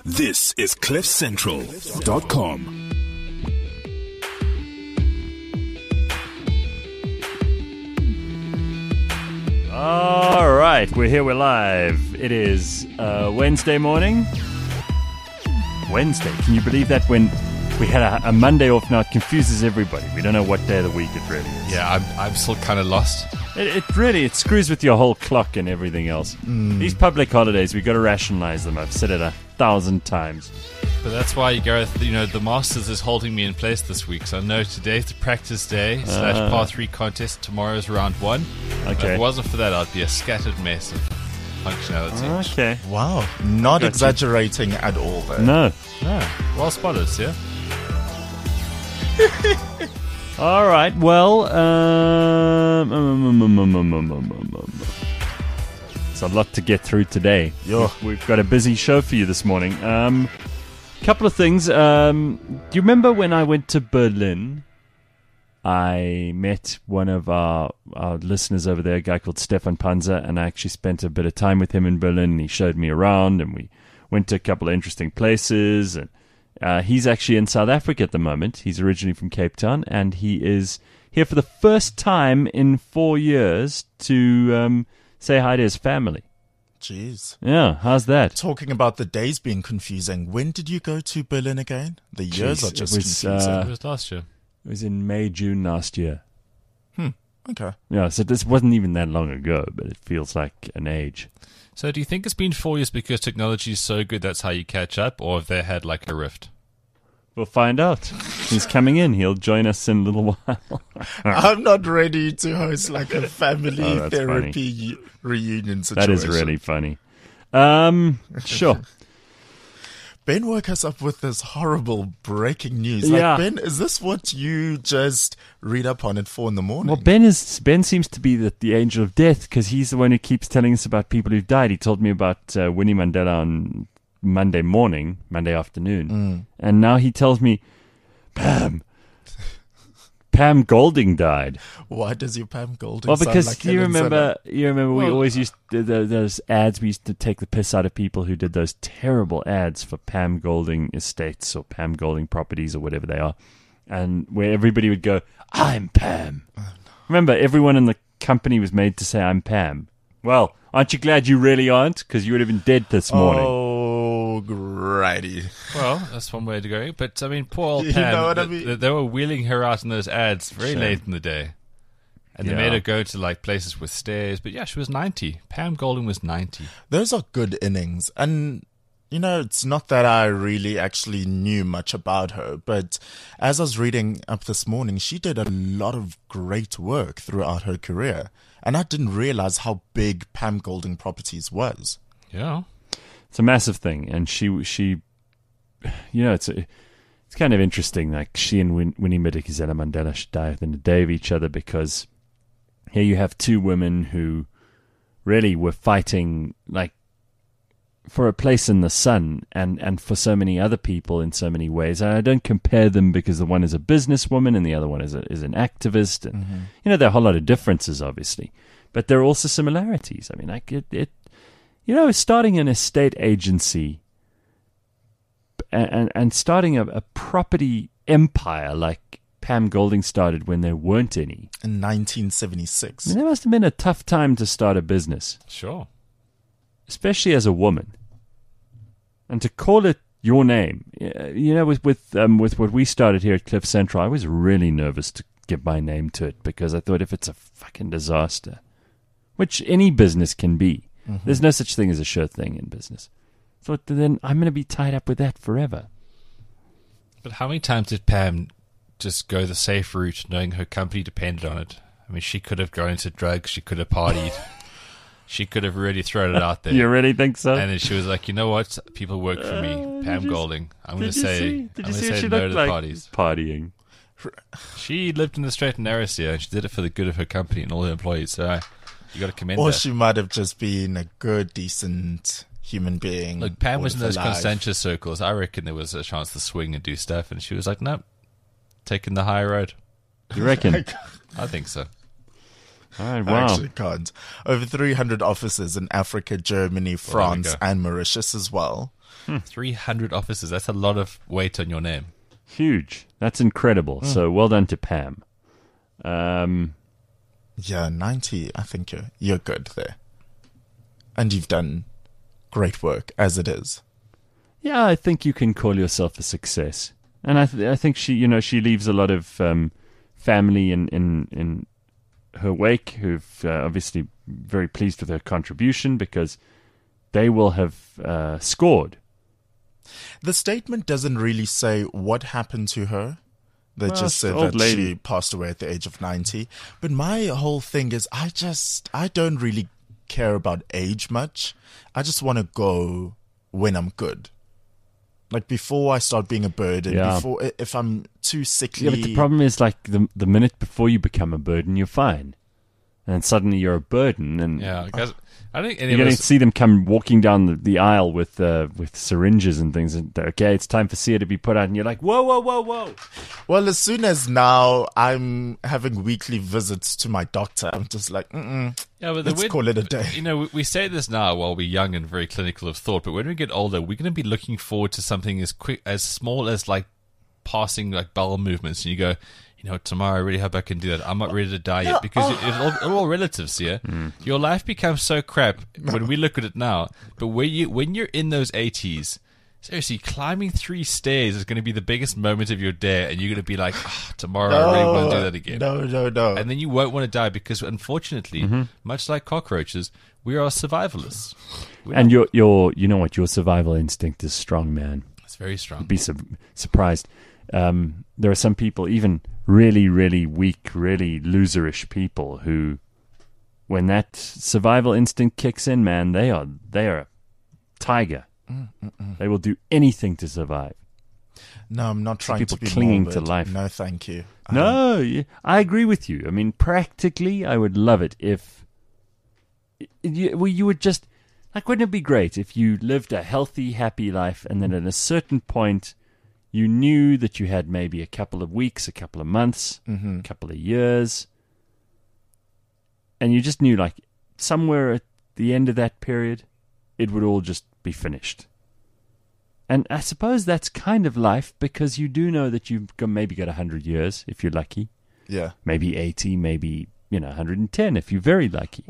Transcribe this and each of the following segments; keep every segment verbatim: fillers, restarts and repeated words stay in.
This is cliff central dot com. All right, we're here, we're live. It is uh, Wednesday morning. Wednesday, can you believe that? When we had a, a Monday off now, it confuses everybody. We don't know what day of the week it really is. Yeah, I'm, I'm still kind of lost. It, it really, it screws with your whole clock and everything else. Mm. These public holidays, we've got to rationalize them. I've said it a thousand times. But that's why, Gareth, you know, the Masters is holding me in place this week. So I know today's the practice day uh, slash par three contest. Tomorrow's round one. Okay. If it wasn't for that, I'd be a scattered mess of functionality. Okay. Wow. Not exaggerating you. At all, though. No. No. Well spotted, yeah? All right. Well, um, um, um, um, um, um, um, um. It's a lot to get through today. Yo. We've got a busy show for you this morning. Um, couple of things. Um, do you remember when I went to Berlin? I met one of our, our listeners over there, a guy called Stefan Panzer, and I actually spent a bit of time with him in Berlin. And he showed me around, and we went to a couple of interesting places. And uh, he's actually in South Africa at the moment. He's originally from Cape Town, and he is here for the first time in four years to um, say hi to his family. Jeez. Yeah, how's that? Talking about the days being confusing, when did you go to Berlin again? The years Jeez, are just it was, confusing. uh, It was last year. It was in May, June last year. Hmm. Okay. Yeah, so this wasn't even that long ago, but it feels like an age. So do you think it's been four years because technology is so good that's how you catch up, or have they had like a rift? We'll find out. He's coming in. He'll join us in a little while. I'm not ready to host like a family Oh, that's therapy funny. reunion situation. That is really funny. Um, sure. Ben woke us up with this horrible breaking news. Yeah. Like, Ben, is this what you just read up on at four in the morning? Well, Ben is Ben seems to be the, the angel of death because he's the one who keeps telling us about people who've died. He told me about uh, Winnie Mandela on Monday morning, Monday afternoon, Mm. and now he tells me, Pam, Pam Golding died. Why does your Pam Golding Well, sound because like you Helen remember, Zeller? you remember, we Well, always used to, the, those ads. We used to take the piss out of people who did those terrible ads for Pam Golding Estates or Pam Golding Properties or whatever they are, and where everybody would go, "I'm Pam." Oh, no. Remember, everyone in the company was made to say, "I'm Pam." Well, aren't you glad you really aren't? Because you would have been dead this morning. Oh, righty. Well, that's one way to go. But, I mean, poor old You Pam, know what I th- mean? th- they were wheeling her out in those ads very Shame. late in the day. And they Yeah. made her go to, like, places with stairs. But, yeah, she was ninety. Pam Golding was ninety. Those are good innings. And, you know, it's not that I really actually knew much about her, but as I was reading up this morning, she did a lot of great work throughout her career. And I didn't realize how big Pam Golding Properties was. Yeah. It's a massive thing, and she she, you know, it's a, it's kind of interesting. Like she and Win- Winnie Madikizela Mandela should die within a day of each other because here you have two women who really were fighting like for a place in the sun and, and for so many other people in so many ways. And I don't compare them because the one is a businesswoman and the other one is a, is an activist. And, Mm-hmm. you know, there are a whole lot of differences, obviously. But there are also similarities. I mean, like it, it you know, starting an estate agency and, and, and starting a, a property empire like Pam Golding started when there weren't any. In nineteen I seventy-six. mean, that must have been a tough time to start a business, Sure. especially as a woman. And to call it your name, you know, with with um, with what we started here at Cliff Central, I was really nervous to give my name to it because I thought if it's a fucking disaster, which any business can be, Mm-hmm. there's no such thing as a sure thing in business. I thought then I'm going to be tied up with that forever. But how many times did Pam just go the safe route knowing her company depended on it? I mean, she could have gone into drugs. She could have partied. She could have really thrown it out there. You really think so? And then she was like, you know what? People work for me. Uh, Pam did you- Golding. I'm going Did to you say, see? I'm Did going you to see what say she no looked to like? parties. Partying. She lived in the straight and narrow here. She did it for the good of her company and all her employees. So uh, you got to commend Or her. she might have just been a good, decent human being. Look, Pam was in all of those her life. Constantia circles. I reckon there was a chance to swing and do stuff. And she was like, nope, taking the high road. You reckon? I think so. All right, I wow. actually can't. Over three hundred offices in Africa, Germany, France, go. and Mauritius as well. three hundred officers. That's a lot of weight on your name. Huge. That's incredible. Mm. So well done to Pam. Um, yeah, ninety. I think you're you're good there, and you've done great work as it is. Yeah, I think you can call yourself a success, and I th- I think she, you know, she leaves a lot of um, family in in in her wake who've uh, obviously very pleased with her contribution because they will have uh, scored. The statement doesn't really say what happened to her. They well, just said that lady. she passed away at the age of ninety. But my whole thing is I just, I don't really care about age much. I just want to go when I'm good. Like before I start being a burden, yeah. before if I'm too sickly. Yeah, but the problem is like the the minute before you become a burden, you're fine. And suddenly you're a burden. And yeah, because I think any you're of going us, to see them come walking down the, the aisle with uh, with syringes and things. And okay, it's time for Sia to be put out. And you're like, whoa, whoa, whoa, whoa. Well, as soon as now I'm having weekly visits to my doctor, I'm just like, mm-mm. Yeah, but the Let's weird, call it a day. You know, we, we say this now while we're young and very clinical of thought, but when we get older, we're going to be looking forward to something as quick, as small as like passing like bowel movements, and you go, you know, tomorrow I really hope I can do that. I'm not ready to die yet because it, it's, all, all relatives here. Mm. Your life becomes so crap when we look at it now, but when you when you're in those eighties. Seriously, climbing three stairs is going to be the biggest moment of your day, and you're going to be like, oh, tomorrow no, I really want to do that again. No, no, no. And then you won't want to die because, unfortunately, mm-hmm. much like cockroaches, we are survivalists. We're and your your you know what? Your survival instinct is strong, man. It's very strong. You'd be su- surprised. Um, there are some people, even really, really weak, really loserish people, who, when that survival instinct kicks in, man, they are they are a tiger. Mm-mm. They will do anything to survive. No, I'm not trying people to be clinging morbid. to life. No, thank you. No, um, I agree with you. I mean, practically, I would love it if you, well, you would just like. Wouldn't it be great if you lived a healthy, happy life, and then at a certain point, you knew that you had maybe a couple of weeks, a couple of months, mm-hmm. a couple of years, and you just knew, like, somewhere at the end of that period, it would all just be finished. And I suppose that's kind of life, because you do know that you've got, maybe got one hundred years if you're lucky. Yeah. Maybe eighty, maybe, you know, one hundred ten if you're very lucky.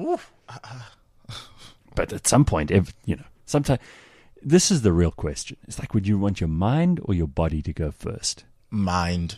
But at some point, if, you know, sometimes this is the real question. It's like, would you want your mind or your body to go first? Mind.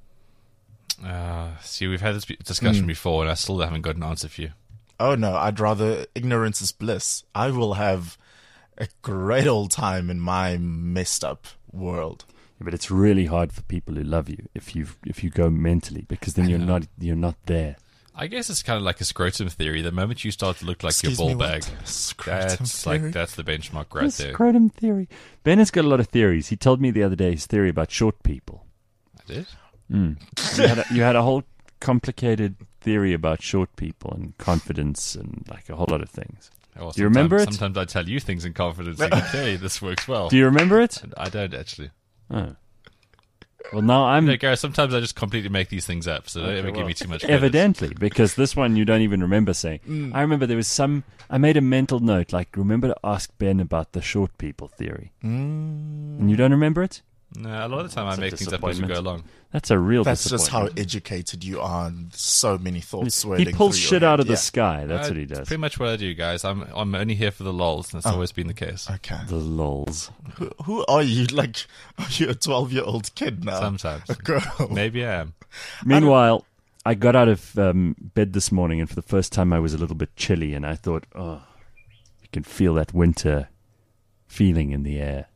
Uh, see, we've had this discussion mm. before, and I still haven't got an answer for you. Oh, no, I'd rather ignorance is bliss. I will have a great old time in my messed up world. Yeah, but it's really hard for people who love you if you if you go mentally, because then I you're know. not you're not there. I guess it's kind of like a scrotum theory. The moment you start to look like Excuse your ball me, bag, scrotum that's theory? like that's the benchmark right The there. scrotum theory. Ben has got a lot of theories. He told me the other day his theory about short people. I did. Mm. You, had a, you had a whole complicated theory about short people and confidence and like a whole lot of things. Well, Do you remember it? Sometimes I tell you things in confidence and you go, okay, this works well. Do you remember it? I don't actually. Oh. Well, now I'm... No, Gareth, sometimes I just completely make these things up, so don't Okay, ever well, give me too much credit. Evidently, because this one you don't even remember saying. Mm. I remember there was some... I made a mental note, like, remember to ask Ben about the short people theory. Mm. And you don't remember it? No, a lot of the time That's I a make things up as we go disappointment. along. That's a real That's just how disappointment. educated you are. And so many thoughts swirling He pulls through shit your out head. of the Yeah. sky. That's Uh, what he it's does. pretty much what I do, guys. I'm I'm only here for the lols, and that's Oh. always been the case. Okay. The lols. Who, who are you? Like, are you a twelve-year-old kid now? Sometimes. A girl. Maybe I am. Meanwhile, I got out of um, bed this morning, and for the first time I was a little bit chilly, and I thought, oh, you can feel that winter feeling in the air.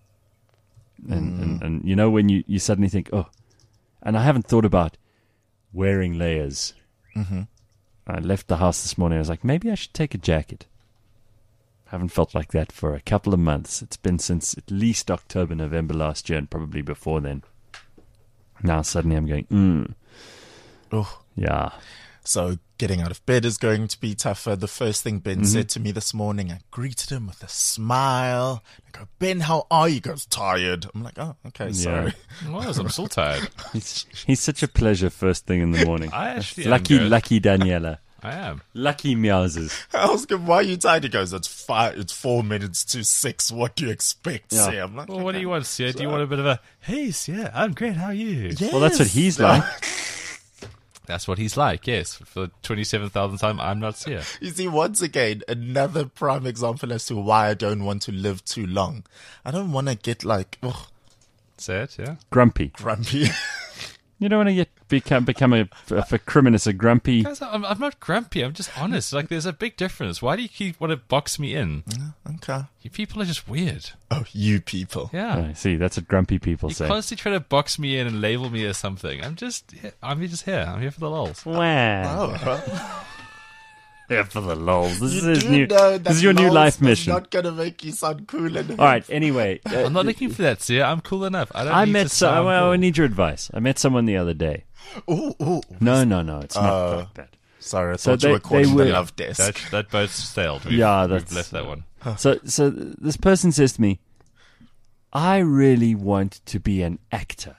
And, Mm. and, and you know when you, you suddenly think, oh, and I haven't thought about wearing layers. Mm-hmm. I left the house this morning, I was like, maybe I should take a jacket. Haven't felt like that for a couple of months. It's been since at least October, November last year, and probably before then. Now suddenly I'm going, mm, Oh. yeah. So getting out of bed is going to be tougher. The first thing Ben Mm-hmm. said to me this morning, I greeted him with a smile. I go, Ben, how are you? He goes, tired. I'm like, oh, okay, sorry. Well, I'm still tired. He's, he's such a pleasure first thing in the morning. I actually am, lucky, Gareth. lucky Daniela. I am. Lucky meowses. I asked him, why are you tired? He goes, it's five, it's four minutes to six. What do you expect, Yeah. Sia? I'm like, Well, what do you want, Sia? Do you want a bit of a, hey, Sia, I'm great, how are you? yes. Well, that's what he's like. That's what he's like, yes. For the twenty-seven thousandth time, I'm not Sia. You see, once again, another prime example as to why I don't want to live too long. I don't want to get like, ugh, Say it, yeah? Grumpy. grumpy. You don't want to get become become a, a for criminus a grumpy. Guys, I'm, I'm not grumpy, I'm just honest. Like, there's a big difference. Why do you keep want to box me in? Okay. You people are just weird. Oh, you people. Yeah. I see. That's what grumpy people You say. constantly try to box me in and label me as something. I'm just, I'm just here. I'm here for the lols. Wow. Oh, Yeah, for the lols. This is you his do new. know that This is your new lols life is mission. not going to make you sound cool and All right. Anyway, uh, I'm not looking for that, Sia. I'm cool enough. I don't I need met. to So, sound I, I cool. need your advice. I met someone the other day. Ooh, ooh. No, no, no. It's not Uh, like that. Sorry, I So thought you they- were calling they the were- love desk. That, that boat's sailed. We've, Yeah, we've that's- left that one. So, so this person says to me, "I really want to be an actor."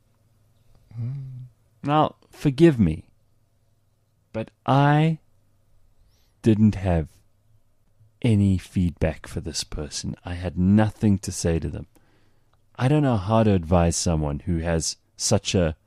Now, forgive me, but I didn't have any feedback for this person. I had nothing to say to them. I don't know how to advise someone who has such a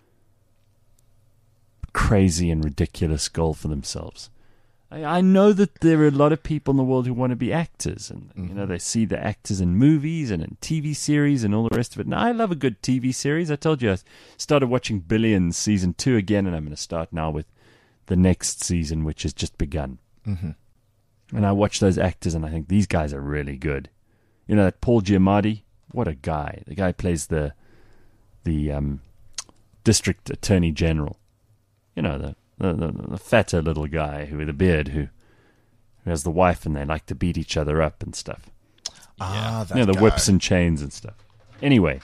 crazy and ridiculous goal for themselves. I, I know that there are a lot of people in the world who want to be actors, and you know they see the actors in movies and in T V series and all the rest of it. And I love a good T V series. I told you I started watching Billions season two again, and I'm going to start now with the next season, which has just begun. Mhm. And I watch those actors, and I think these guys are really good. You know that Paul Giamatti, what a guy! The guy plays the the um, district attorney general. You know the the, the the fatter little guy who with a beard who who has the wife, and they like to beat each other up and stuff. Ah, that You know the guy. whips and chains and stuff. Anyway,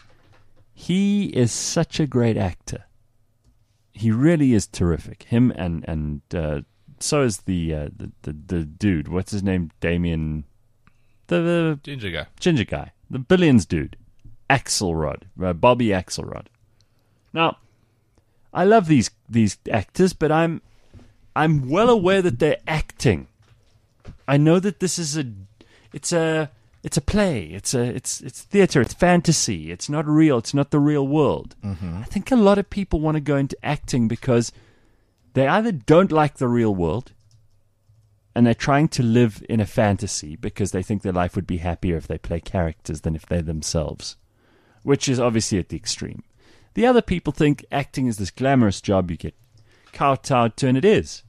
he is such a great actor. He really is terrific. Him and and uh, so is the, uh, the the the dude. What's his name? Damien, the, the Ginger guy. ginger guy, the Billions dude, Axelrod, uh, Bobby Axelrod. Now, I love these these actors, but I'm I'm well aware that they're acting. I know that this is a it's a it's a play. It's a it's it's theater. It's fantasy. It's not real. It's not the real world. I think a lot of people want to go into acting because they either don't like the real world, and they're trying to live in a fantasy because they think their life would be happier if they play characters than if they're themselves, which is obviously at the extreme. The other people think acting is this glamorous job you get kowtowed to, and it is.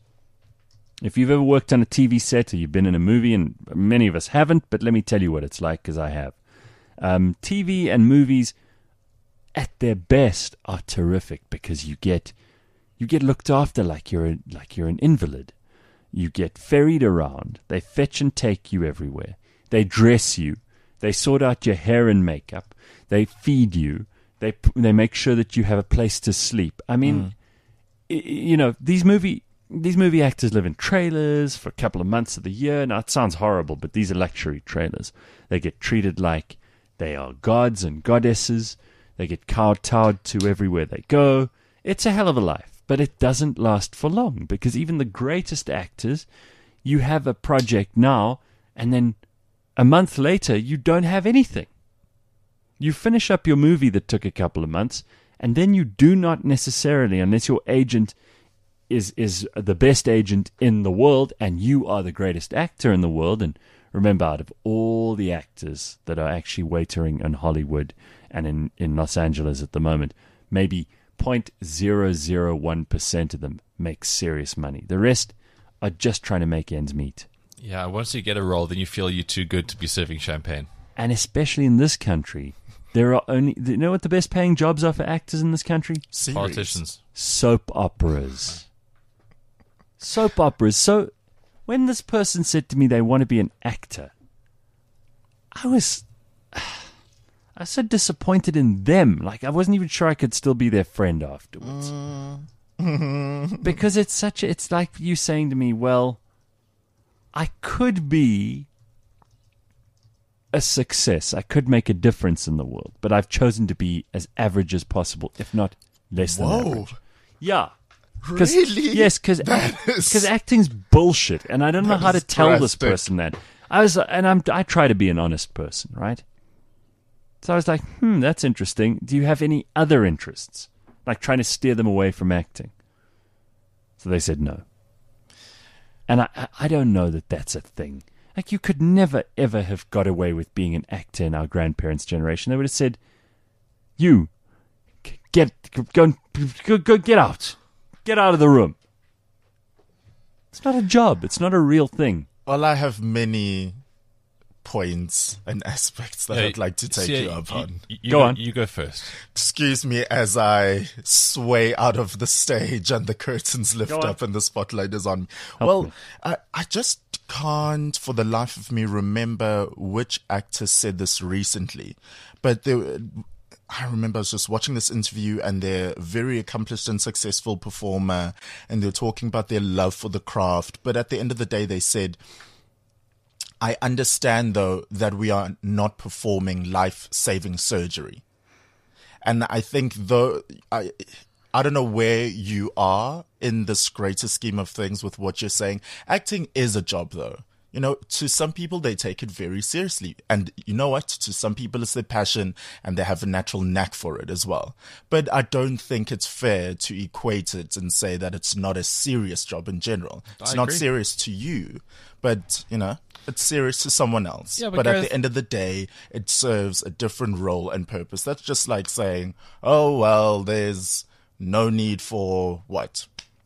If you've ever worked on a T V set or you've been in a movie, and many of us haven't, but let me tell you what it's like because I have. Um, T V and movies at their best are terrific because you get you get looked after like you're a, like you're an invalid. You get ferried around. They fetch and take you everywhere. They dress you. They sort out your hair and makeup. They feed you. They they make sure that you have a place to sleep. I mean, mm. you know, these movie these movie actors live in trailers for a couple of months of the year. Now, it sounds horrible, but these are luxury trailers. They get treated like they are gods and goddesses. They get kowtowed to everywhere they go. It's a hell of a life, but it doesn't last for long because even the greatest actors, you have a project now, and then a month later, you don't have anything. You finish up your movie that took a couple of months, and then you do not necessarily, unless your agent is is the best agent in the world, and you are the greatest actor in the world. And remember, out of all the actors that are actually waitering in Hollywood and in, in Los Angeles at the moment, maybe zero point zero zero one percent of them make serious money. The rest are just trying to make ends meet. Yeah, once you get a role, then you feel you're too good to be serving champagne. And especially in this country, there are only... You know what the best paying jobs are for actors in this country? Series. Politicians. Soap operas. Soap operas. So when this person said to me they want to be an actor, I was... I was so disappointed in them. Like, I wasn't even sure I could still be their friend afterwards. Mm. Because it's such a... It's like you saying to me, well, I could be a success. I could make a difference in the world, but I've chosen to be as average as possible, if not less than Whoa. average. Yeah. Cause, Really? Yes, because is- acting's bullshit, and I don't know That how to is tell this drastic. person that. I was, and I'm, I try to be an honest person, right? So I was like, hmm, that's interesting. Do you have any other interests, like trying to steer them away from acting? So they said no, and I, I- I don't know that that's a thing. Like, you could never ever have got away with being an actor in our grandparents' generation. They would have said, "You get go, and- go go get out, get out of the room." It's not a job. It's not a real thing. Well, I have many points and aspects that Yeah, I'd like to take see, you up on. You, you Go go on. You go first. Excuse me as I sway out of the stage and the curtains lift Go on. up and the spotlight is on me. Help well, me. I, I just can't for the life of me remember which actor said this recently, but there, I remember I was just watching this interview and they're a very accomplished and successful performer and they're talking about their love for the craft. But at the end of the day, they said, I understand though that we are not performing life-saving surgery. And I think though, I, I don't know where you are in this greater scheme of things with what you're saying. Acting is a job though. You know, to some people, they take it very seriously. And you know what? To some people, it's their passion and they have a natural knack for it as well. But I don't think it's fair to equate it and say that it's not a serious job in general. It's I not agree. serious to you, but, you know, it's serious to someone else. Yeah, but but at Gareth- the end of the day, it serves a different role and purpose. That's just like saying, oh, well, there's no need for what?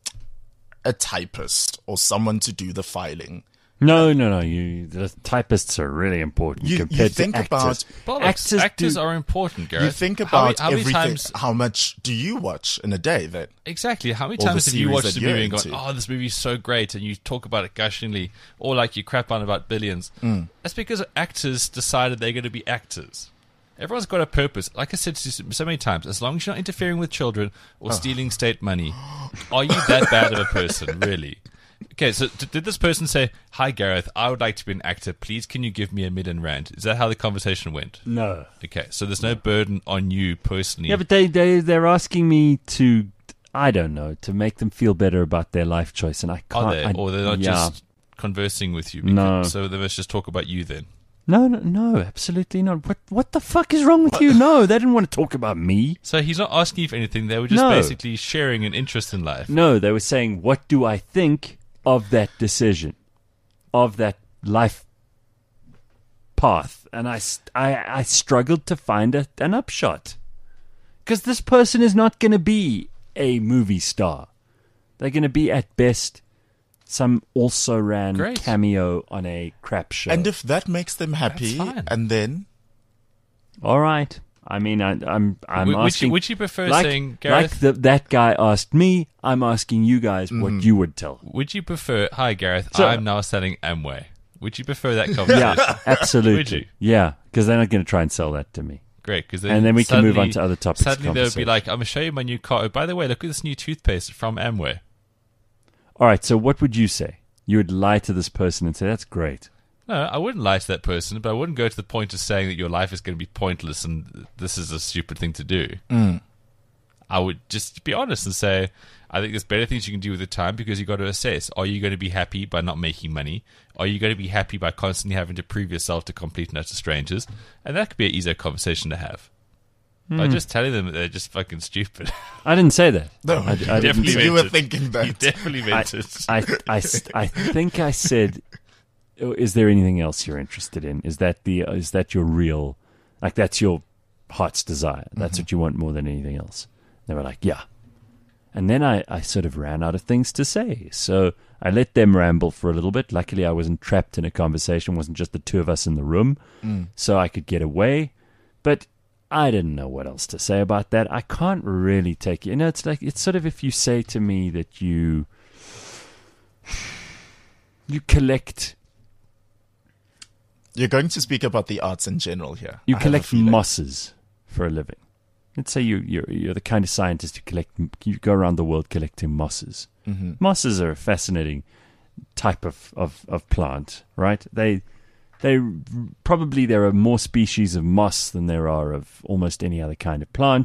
A typist or someone to do the filing. No, no, no. You the typists are really important You- you compared think to actors. about- Bollocks. actors Actors do- are important, Gareth. You think How about many- how many everything. times- How much do you watch in a day then? Exactly. How many Or the times have you series watched that a you're movie and gone, into. "Oh, this movie's so great," and you talk about it gushingly, or like you crap on about Billions? Mm. That's because actors decided they're going to be actors. Everyone's got a purpose. Like I said so so many times, as long as you're not interfering with children or Oh. stealing state money, are you that bad of a person, really? Okay, so d- did this person say, "Hi, Gareth, I would like to be an actor. Please, can you give me a million rand?" Is that how the conversation went? No. Okay, so there's no burden on you personally. Yeah, but they, they, they're asking me to, I don't know, to make them feel better about their life choice. And I can't. Are they? I- Or they're not yeah. just conversing with you? No. So they must just talk about you then. No, no, no, absolutely not. What what the fuck is wrong with you? No, they didn't want to talk about me. So he's not asking you for anything. They were just No. basically sharing an interest in life. No, they were saying, what do I think of that decision, of that life path? And I, st- I, I struggled to find a, an upshot. Because this person is not going to be a movie star. They're going to be, at best, some also ran Great. cameo on a crap show. And if that makes them happy, That's fine. and then All right. I mean, I, I'm I'm Would- would you- asking. would you prefer like, saying, Gareth- like the, that guy asked me? I'm asking you guys Mm-hmm. what you would tell. Would you prefer, "Hi, Gareth, So- I'm now selling Amway"? Would you prefer that conversation? Yeah, absolutely. Would you? Yeah, because they're not going to try and sell that to me. Great, because And then we can move on to other topics of Suddenly they'll be conversation. like, "I'm gonna show you my new car. Oh, by the way, look at this new toothpaste from Amway." All right. So what would you say? You would lie to this person and say, "That's great." No, I wouldn't lie to that person, but I wouldn't go to the point of saying that your life is going to be pointless and this is a stupid thing to do. Mm. I would just be honest and say, I think there's better things you can do with the time because you've got to assess. Are you going to be happy by not making money? Are you going to be happy by constantly having to prove yourself to complete and utter strangers? And that could be an easier conversation to have. By just telling them that they're just fucking stupid. I didn't say that. no, I, I didn't definitely say- you meant were it. thinking You that. definitely I, meant it. I, I, I think I said, "Oh, is there anything else you're interested in? Is that the is that your real, like that's your heart's desire? That's what you want more than anything else?" They were like, "Yeah." And then I, I sort of ran out of things to say. So I let them ramble for a little bit. Luckily, I wasn't trapped in a conversation. It wasn't just the two of us in the room. So I could get away. But I didn't know what else to say about that. I can't really take it. You know, it's like, it's sort of if you say to me that you, you collect, You're going to speak about the arts in general here. you I have a collect feeling. mosses for a living. Let's say you, you're, you're the kind of scientist who collect, you go around the world collecting mosses. Mm-hmm. Mosses are a fascinating type of, of, of plant, right? They, they probably there are more species of moss than there are of almost any other kind of plant.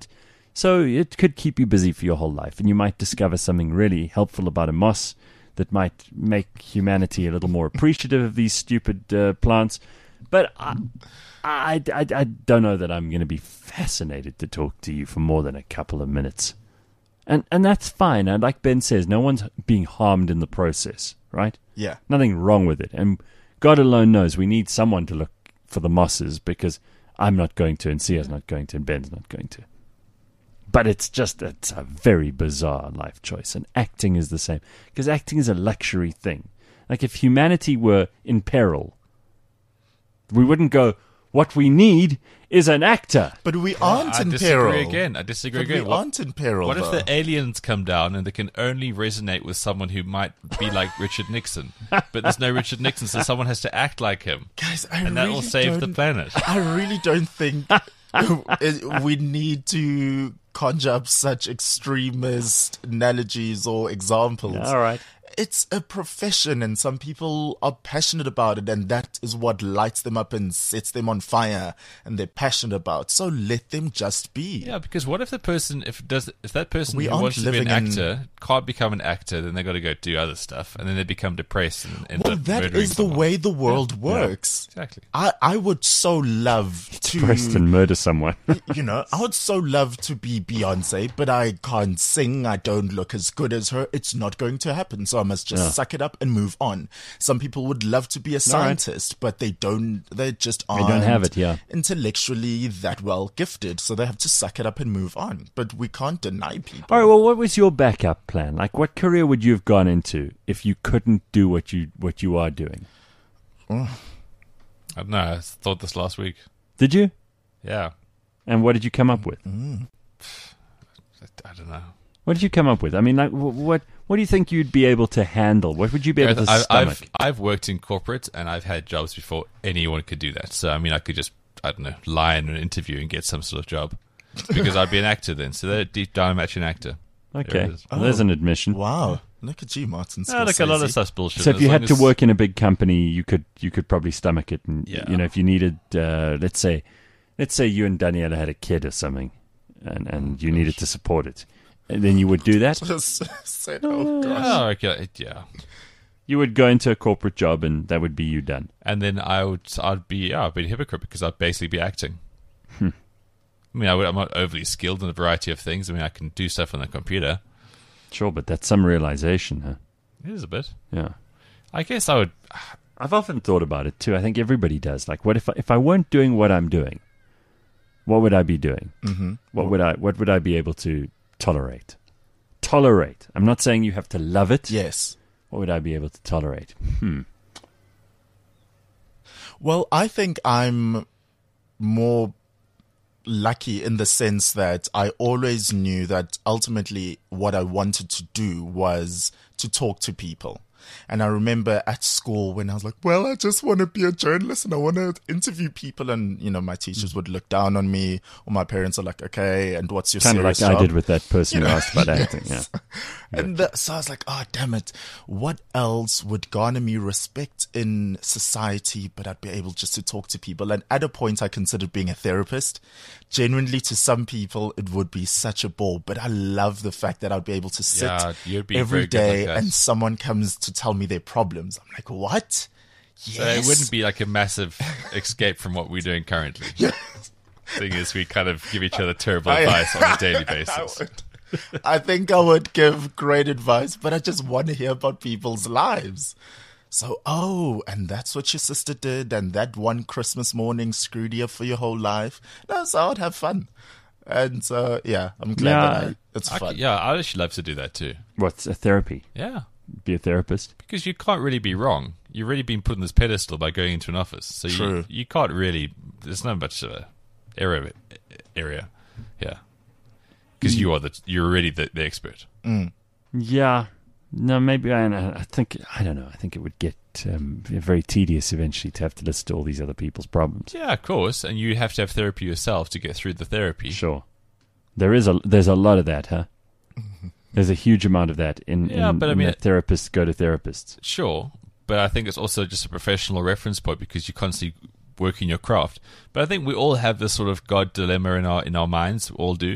So it could keep you busy for your whole life, and you might discover something really helpful about a moss that might make humanity a little more appreciative of these stupid uh, plants. But I, I, I, I don't know that I'm going to be fascinated to talk to you for more than a couple of minutes. And and that's fine. And like Ben says, no one's being harmed in the process, right? Yeah. Nothing wrong with it. And God alone knows we need someone to look for the mosses, because I'm not going to, and Sia's not going to, and Ben's not going to. But it's just, it's a very bizarre life choice. And acting is the same. Because acting is a luxury thing. Like if humanity were in peril, we wouldn't go, what we need is an actor. But we aren't I in disagree peril. again. I disagree But again. we What- aren't in peril. What if though? the aliens come down and they can only resonate with someone who might be like Richard Nixon, but there's no Richard Nixon, so someone has to act like him, Guys, I and that really will save the don't- planet. I really don't think it- we need to conjure up such extremist analogies or examples. All right. It's a profession, and some people are passionate about it, and that is what lights them up and sets them on fire, and they're passionate about. So let them just be. Yeah, because what if the person, if does, if that person We who aren't wants to be an living in- actor can't become an actor, then they got to go do other stuff, and then they become depressed and end Well, up that murdering is the someone. way the world works. Exactly. I, I would so love to, Depressed and murder someone. you know, I would so love to be Beyonce, but I can't sing. I don't look as good as her. It's not going to happen. So I must just Yeah. suck it up and move on. Some people would love to be a scientist, but they don't, they just aren't don't have it, yeah. intellectually that well gifted. So they have to suck it up and move on. But we can't deny people. All right, well, what was your backup plan? Like, what career would you have gone into if you couldn't do what you what you are doing? I don't know. I thought this last week. Did you? Yeah. And what did you come up with? I don't know. What did you come up with? I mean, like, wh- what what do you think you'd be able to handle? What would you be able to I've, stomach? I've, I've worked in corporate and I've had jobs before anyone could do that. So, I mean, I could just, I don't know, lie in an interview and get some sort of job because I'd be an actor then. So, they're deep down, I'm actually an actor. There Okay, it is. well, there's an admission. Wow. Look at you, Martin. Yeah, like a lot of Scorsese. stuff's bullshit. So if as you long had to as- work in a big company, you could you could probably stomach it, and Yeah. you know, if you needed, uh, let's say, let's say you and Daniela had a kid or something, and and you needed to support it, and then you would do that. Just said, oh gosh. Oh, okay, yeah. You would go into a corporate job, and that would be you done. And then I would, I'd be, yeah, I'd be a hypocrite because I'd basically be acting. Hmm. I mean, I would, I'm not overly skilled in a variety of things. I mean, I can do stuff on the computer. Sure, but that's some realization, huh? It is a bit. Yeah. I guess I would. I've often thought about it too. I think everybody does. Like, what if I, if I weren't doing what I'm doing? What would I be doing? Mm-hmm. What would I What would I be able to tolerate? Tolerate. I'm not saying you have to love it. Yes. What would I be able to tolerate? Hmm. Well, I think I'm more lucky in the sense that I always knew that ultimately what I wanted to do was to talk to people. And I remember at school when I was like, well, I just want to be a journalist and I want to interview people. And, you know, my teachers would look down on me, or my parents are like, okay, and what's your Kind of like serious I job? did with that person You who know, asked about yes. acting. Yeah. And the, so I was like, oh, damn it. What else would garner me respect in society, but I'd be able just to talk to people? And at a point, I considered being a therapist. Genuinely, to some people, it would be such a bore, but I love the fact that I'd be able to sit Yeah, you'd be every very good day like that. and someone comes to tell me their problems. I'm like, what? Yes. So it wouldn't be like a massive escape from what we're doing currently. Yeah. Thing is, we kind of give each other terrible I- advice on a daily I basis. would. I think I would give great advice, but I just want to hear about people's lives. So, oh, and that's what your sister did, and that one Christmas morning screwed you for your whole life. No, so I would have fun. And so, yeah, I'm glad Yeah, that I, it's I, fun. yeah, I'd actually love to do that too. What's a therapy? Yeah. Be a therapist? Because you can't really be wrong. You've already been put on this pedestal by going into an office. So True. you, you can't really, there's not much of a area. area. Yeah. Because you are the, you're already the, the expert. Yeah. No, maybe I, I think, I don't know. I think it would get um, very tedious eventually to have to listen to all these other people's problems. Yeah, of course. And you have to have therapy yourself to get through the therapy. Sure. There is a, there's a lot of that, huh? There's a huge amount of that in, Yeah, in, but I in mean- that therapists go to therapists. Sure. But I think it's also just a professional reference point because you're constantly working your craft. But I think we all have this sort of God dilemma in our in our minds. We all do.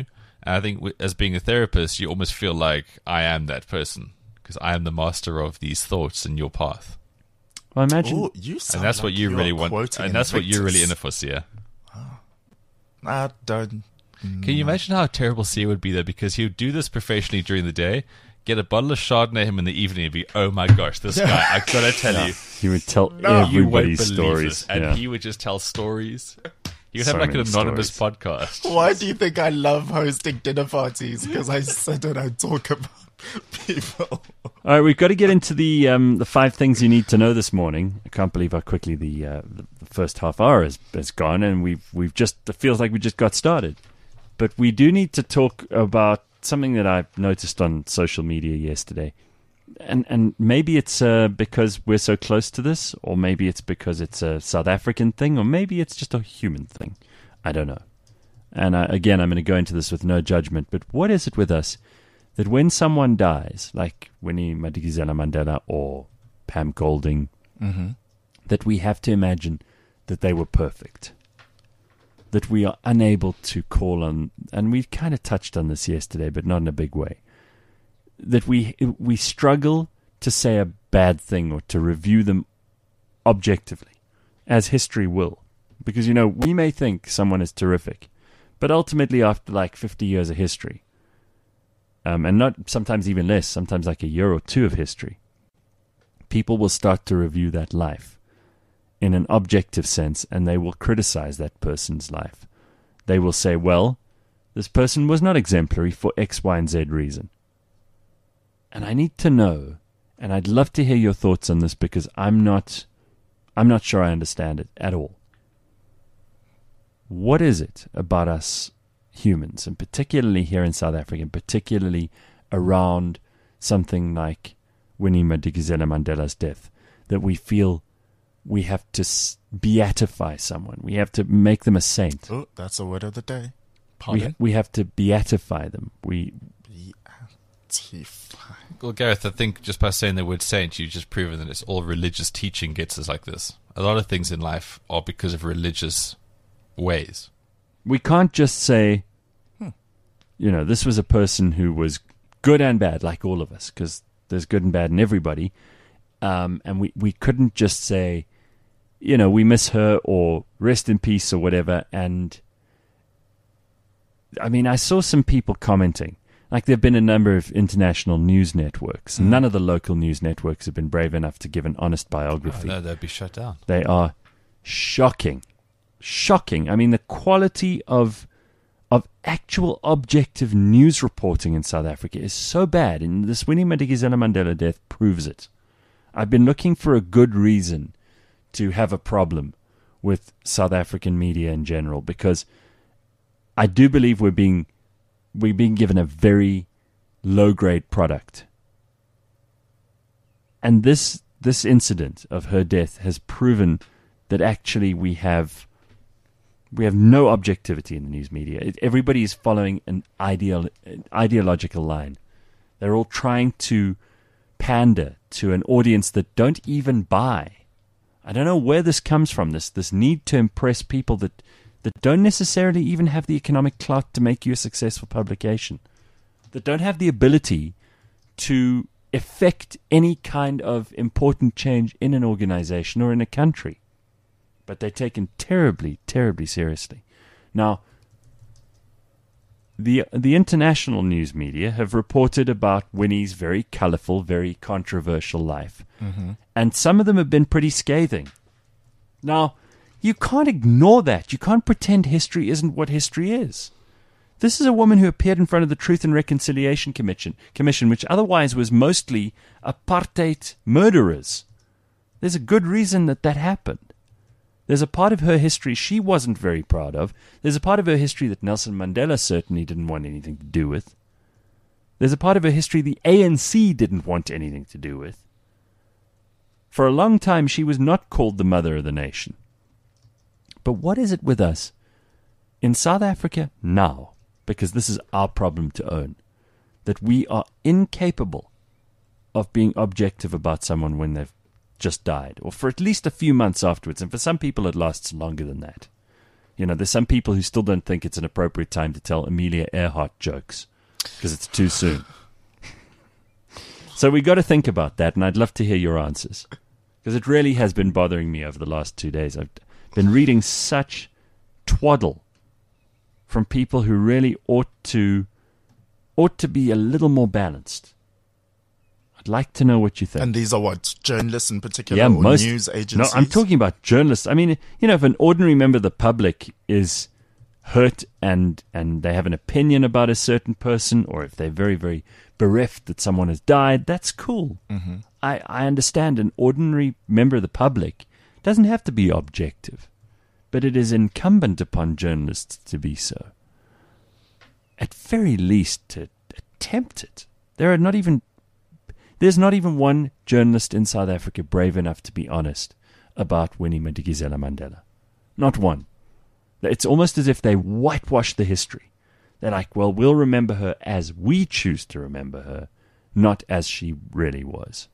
And I think w- as being a therapist, you almost feel like I am that person because I am the master of these thoughts in your path. Well, imagine, Ooh, you sound And that's like what you you're really want. quoting And that's what you're really Invictus. in it for, Sia. I don't. Can you imagine how terrible Sia would be though? Because he would do this professionally during the day, get a bottle of Chardonnay him in the evening, and be, oh my gosh, this guy, I gotta tell you, he would tell you won't everybody believe stories. this. And yeah. he would just tell stories. He would So have like an many anonymous stories. podcast. Why do you think I love hosting dinner parties? Because I sit and I talk about people. All right, we've got to get into the um, the five things you need to know this morning. I can't believe how quickly the uh, the, the first half hour has, has gone, and we've we've just it feels like we just got started. But we do need to talk about something that I noticed on social media yesterday, and and maybe it's uh, because we're so close to this, or maybe it's because it's a South African thing, or maybe it's just a human thing. I don't know. And uh, again, I'm going to go into this with no judgment. But what is it with us that when someone dies, like Winnie Madikizela Mandela or Pam Golding, Mm-hmm. that we have to imagine that they were perfect? That we are unable to call on, and we kind of touched on this yesterday, but not in a big way. That we we struggle to say a bad thing or to review them objectively, as history will. Because, you know, we may think someone is terrific, but ultimately after like fifty years of history, um, and not sometimes even less, sometimes like a year or two of history, people will start to review that life in an objective sense, and they will criticize that person's life. They will say, well, this person was not exemplary for X, Y, and Z reason. And I need to know, and I'd love to hear your thoughts on this, because I'm not, I'm not sure I understand it at all. What is it about us humans, and particularly here in South Africa, and particularly around something like Winnie Madikizela Mandela's death, that we feel we have to s- beatify someone. We have to make them a saint. Oh, that's the word of the day. We, Pardon? we have to beatify them. We Beatify. Well, Gareth, I think just by saying the word saint, you've just proven that it's all religious teaching gets us like this. A lot of things in life are because of religious ways. we can't just say, you know, this was a person who was good and bad, like all of us, because there's good and bad in everybody. Um, and we, we couldn't just say, you know, we miss her or rest in peace or whatever. And I mean, I saw some people commenting. Like, there have been a number of international news networks. Mm. None of the local news networks have been brave enough to give an honest Oh, biography. no, they'd be shut down. They are shocking. Shocking. I mean, the quality of of actual objective news reporting in South Africa is so bad, and this Winnie Madikizela Mandela death proves it. I've been looking for a good reason to have a problem with South African media in general, because I do believe we're being we're being given a very low grade product. And this this incident of her death has proven that actually we have we have no objectivity in the news media. It, everybody is following an ideal an ideological line. They're all trying to pander to an audience that don't even buy. I don't know where this comes from, this this need to impress people that, that don't necessarily even have the economic clout to make you a successful publication, that don't have the ability to effect any kind of important change in an organization or in a country. But they're taken terribly, terribly seriously. Now, the the international news media have reported about Winnie's very colorful, very controversial life. Mm-hmm. And some of them have been pretty scathing. Now, you can't ignore that. You can't pretend history isn't what history is. This is a woman who appeared in front of the Truth and Reconciliation Commission, commission which otherwise was mostly apartheid murderers. There's a good reason that that happened. There's a part of her history she wasn't very proud of. There's a part of her history that Nelson Mandela certainly didn't want anything to do with. There's a part of her history the A N C didn't want anything to do with. For a long time, she was not called the mother of the nation. But what is it with us in South Africa now, because this is our problem to own, that we are incapable of being objective about someone when they've just died, or for at least a few months afterwards, and for some people it lasts longer than that. You know, there's some people who still don't think it's an appropriate time to tell Amelia Earhart jokes because it's too soon. So we got to think about that, and I'd love to hear your answers because it really has been bothering me over the last two days. I've been reading such twaddle from people who really ought to ought to be a little more balanced. I'd like to know what you think. And these are what, journalists in particular, yeah, or most, news agencies? No, I'm talking about journalists. I mean, you know, if an ordinary member of the public is hurt and and they have an opinion about a certain person, or if they're very, very bereft that someone has died, that's cool. Mm-hmm. I, I understand an ordinary member of the public doesn't have to be objective, but it is incumbent upon journalists to be so. At very least, to attempt it. There are not even... There's not even one journalist in South Africa brave enough to be honest about Winnie Madikizela Mandela. Not one. It's almost as if they whitewash the history. They're like, well, we'll remember her as we choose to remember her, not as she really was.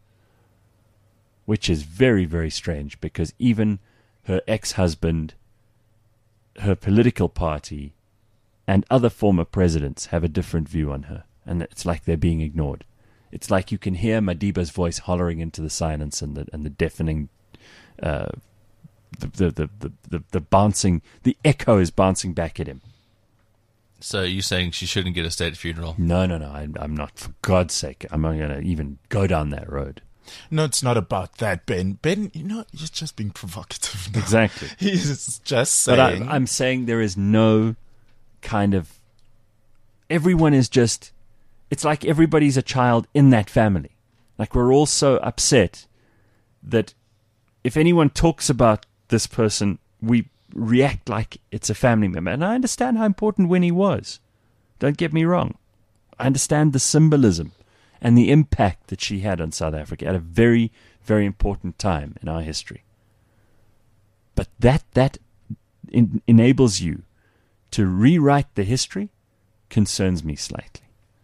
Which is very, very strange because even her ex-husband, her political party, and other former presidents have a different view on her. And it's like they're being ignored. It's like you can hear Madiba's voice hollering into the silence and the and the deafening, uh, the, the, the, the, the, the bouncing, the echo is bouncing back at him. So you're saying she shouldn't get a state funeral? No, no, no. I, I'm not. For God's sake, I'm not going to even go down that road. No, it's not about that, Ben. Ben, you know, you're just being provocative now. Exactly. He's just saying. But I, I'm saying there is no kind of. Everyone is just. It's like everybody's a child in that family. Like we're all so upset that if anyone talks about this person, we react like it's a family member. And I understand how important Winnie was. Don't get me wrong. I understand the symbolism and the impact that she had on South Africa at a very, very important time in our history. But that that in, enables you to rewrite the history concerns me slightly.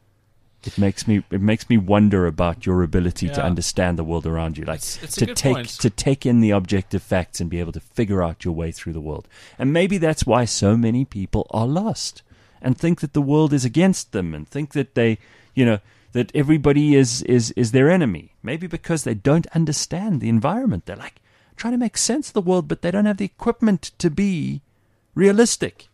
It makes me it makes me wonder about your ability Yeah. to understand the world around you, like It's- it's a to good take point. to take in the objective facts and be able to figure out your way through the world. And maybe that's why so many people are lost and think that the world is against them and think that they, you know, that everybody is is is their enemy. Maybe because they don't understand the environment. They're like trying to make sense of the world, but they don't have the equipment to be realistic.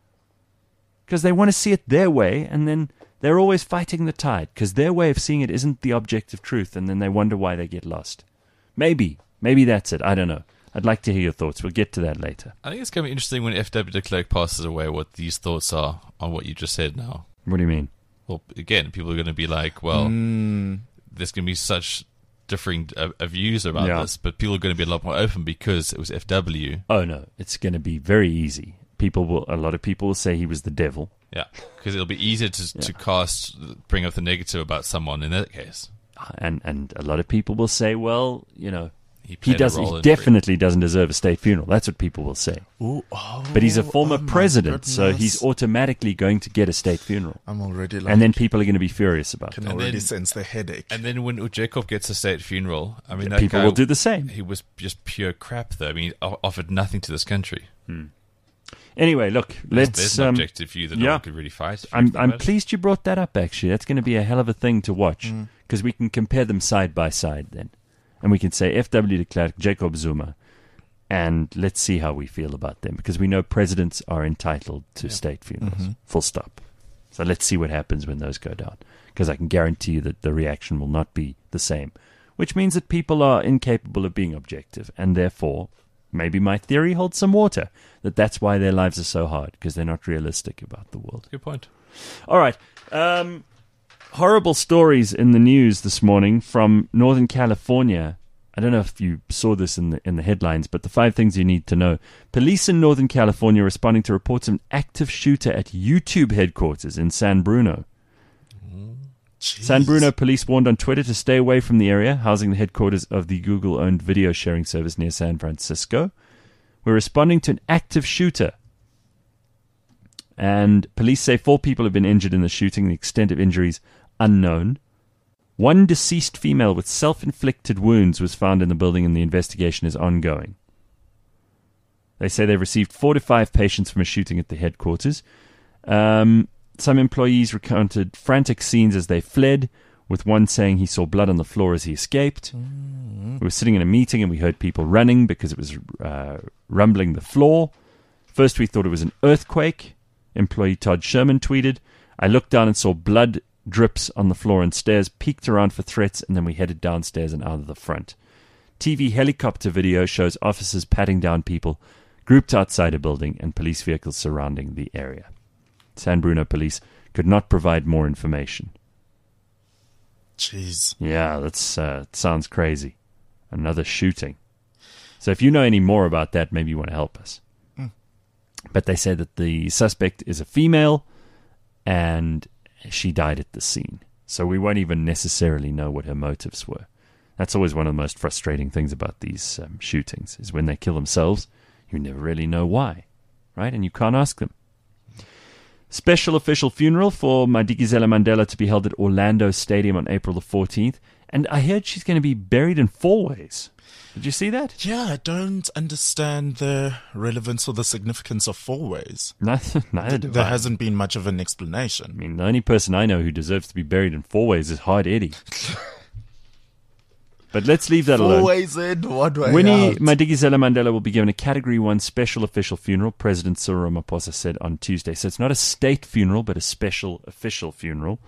Because they want to see it their way, and then they're always fighting the tide because their way of seeing it isn't the objective truth, and then they wonder why they get lost. Maybe. Maybe that's it. I don't know. I'd like to hear your thoughts. We'll get to that later. I think it's going to be interesting when F W de Klerk passes away what these thoughts are on what you just said now. What do you mean? Well, again, people are going to be like, well, Mm, there's going to be such differing uh, uh, views about Yeah. this, but people are going to be a lot more open because it was F W. Oh, no. It's going to be very easy. People will. A lot of people will say he was the devil. Yeah, because it'll be easier to to cast, bring up the negative about someone in that case. And and a lot of people will say, well, you know, He he played a does. role He in definitely doesn't deserve a state funeral. That's what people will say. ooh, oh, But he's a former oh my president, so goodness. he's automatically going to get a state funeral. I'm already like, And then people are going to be furious about can it. And already then- sense the headache. And then when Jacob gets a state funeral, I mean, that People guy, will do the same. He was just pure crap, though. I mean, he o- offered nothing to this country. Anyway, look, There's- let's. There's an Um, objective view that no yeah. one could really fight. if you I'm think I'm about it. pleased you brought that up. Actually, that's going to be a hell of a thing to watch because we can compare them side by side then, and we can say F W de Klerk, Jacob Zuma, and let's see how we feel about them because we know presidents are entitled to state funerals. Full stop. So let's see what happens when those go down because I can guarantee you that the reaction will not be the same, which means that people are incapable of being objective and therefore. Maybe my theory holds some water, that that's why their lives are so hard, because they're not realistic about the world. Good point. All right. Um, horrible stories in the news this morning from Northern California. I don't know if you saw this in the in the headlines, but the five things you need to know. Police in Northern California responding to reports of an active shooter at YouTube headquarters in San Bruno. Jeez. San Bruno police warned on Twitter to stay away from the area, housing the headquarters of the Google-owned video sharing service near San Francisco. We're responding to an active shooter. And police say four people have been injured in the shooting, the extent of injuries unknown. One deceased female with self-inflicted wounds was found in the building and the investigation is ongoing. They say they've received four to five patients from a shooting at the headquarters. Um, some employees recounted frantic scenes as they fled, with one saying he saw blood on the floor as he escaped. Mm-hmm. We were sitting in a meeting and we heard people running because it was uh, rumbling the floor. First we thought it was an earthquake. Employee Todd Sherman tweeted, I looked down and saw blood drips on the floor and stairs, peeked around for threats, and then we headed downstairs and out of the front. T V helicopter video shows officers patting down people grouped outside a building and police vehicles surrounding the area. San Bruno police could not provide more information. Jeez. Yeah, that's uh, sounds crazy. Another shooting. So if you know any more about that, maybe you want to help us. Mm. But they say that the suspect is a female and she died at the scene. So we won't even necessarily know what her motives were. That's always one of the most frustrating things about these um, shootings, is when they kill themselves, you never really know why, right? And you can't ask them. Special official funeral for Madikizela Mandela to be held at Orlando Stadium on April the fourteenth. And I heard she's going to be buried in four ways. Did you see that? Yeah, I don't understand the relevance or the significance of four ways. Neither, neither do There I. hasn't been much of an explanation. I mean, the only person I know who deserves to be buried in four ways is Hard Eddie. But let's leave that Four alone. ways in, one way Winnie out. Madikizela Mandela will be given a Category one special official funeral, President Cyril Ramaphosa said on Tuesday. So it's not a state funeral, but a special official funeral.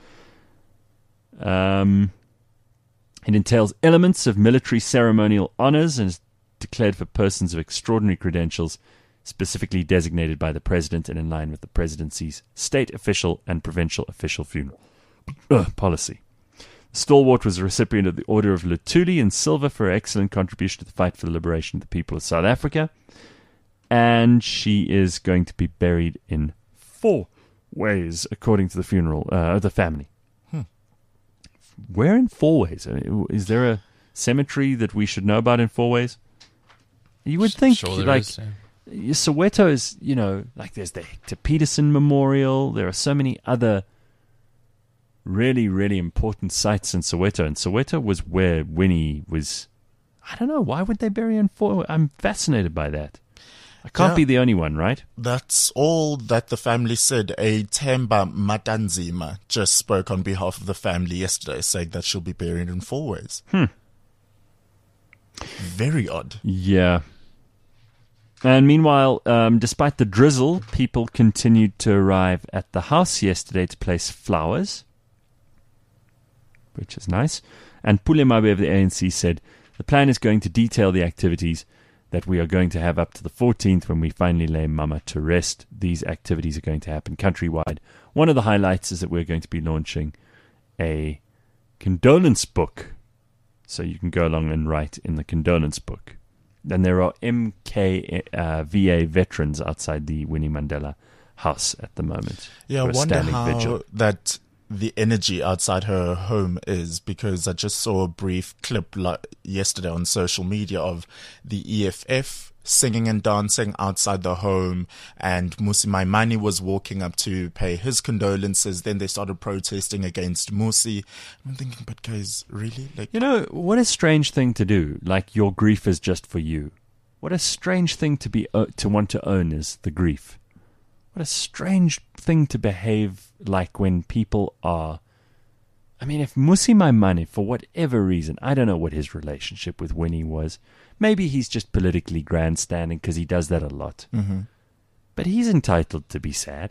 Um, it entails elements of military ceremonial honors and is declared for persons of extraordinary credentials, specifically designated by the president and in line with the presidency's state official and provincial official funeral uh, policy. Stalwart was a recipient of the Order of Luthuli in silver for her excellent contribution to the fight for the liberation of the people of South Africa. And she is going to be buried in four ways, according to the funeral, uh, the family. Hmm. Where in four ways? I mean, is there a cemetery that we should know about in four ways? You would think, Sure there like, is, yeah. Soweto is, you know, like there's the Hector Peterson Memorial. There are so many other really, really important sites in Soweto. And Soweto was where Winnie was. I don't know. Why would they bury her in four? I'm fascinated by that. I can't Yeah. be the only one, right? That's all that the family said. A Themba Matanzima just spoke on behalf of the family yesterday, saying that she'll be buried in four ways. Hmm. Very odd. Yeah. And meanwhile, um, despite the drizzle, people continued to arrive at the house yesterday to place flowers, which is nice. And Pule Mabe of the A N C said, the plan is going to detail the activities that we are going to have up to the fourteenth when we finally lay Mama to rest. These activities are going to happen countrywide. One of the highlights is that we're going to be launching a condolence book. So you can go along and write in the condolence book. And there are M K uh, V A veterans outside the Winnie Mandela house at the moment. Yeah, I who are wonder standing how vigil. that the energy outside her home is, because I just saw a brief clip like yesterday on social media of the E F F singing and dancing outside the home, and Musi Maimane was walking up to pay his condolences. Then they started protesting against Musi. I'm thinking, but guys, really? Like, You know, what a strange thing to do. Like, your grief is just for you. What a strange thing to be uh, to want to own is the grief. What a strange thing to behave like when people are... I mean, if Musi Maimane, for whatever reason, I don't know what his relationship with Winnie was. Maybe he's just politically grandstanding because he does that a lot. mm-hmm. But he's entitled to be sad.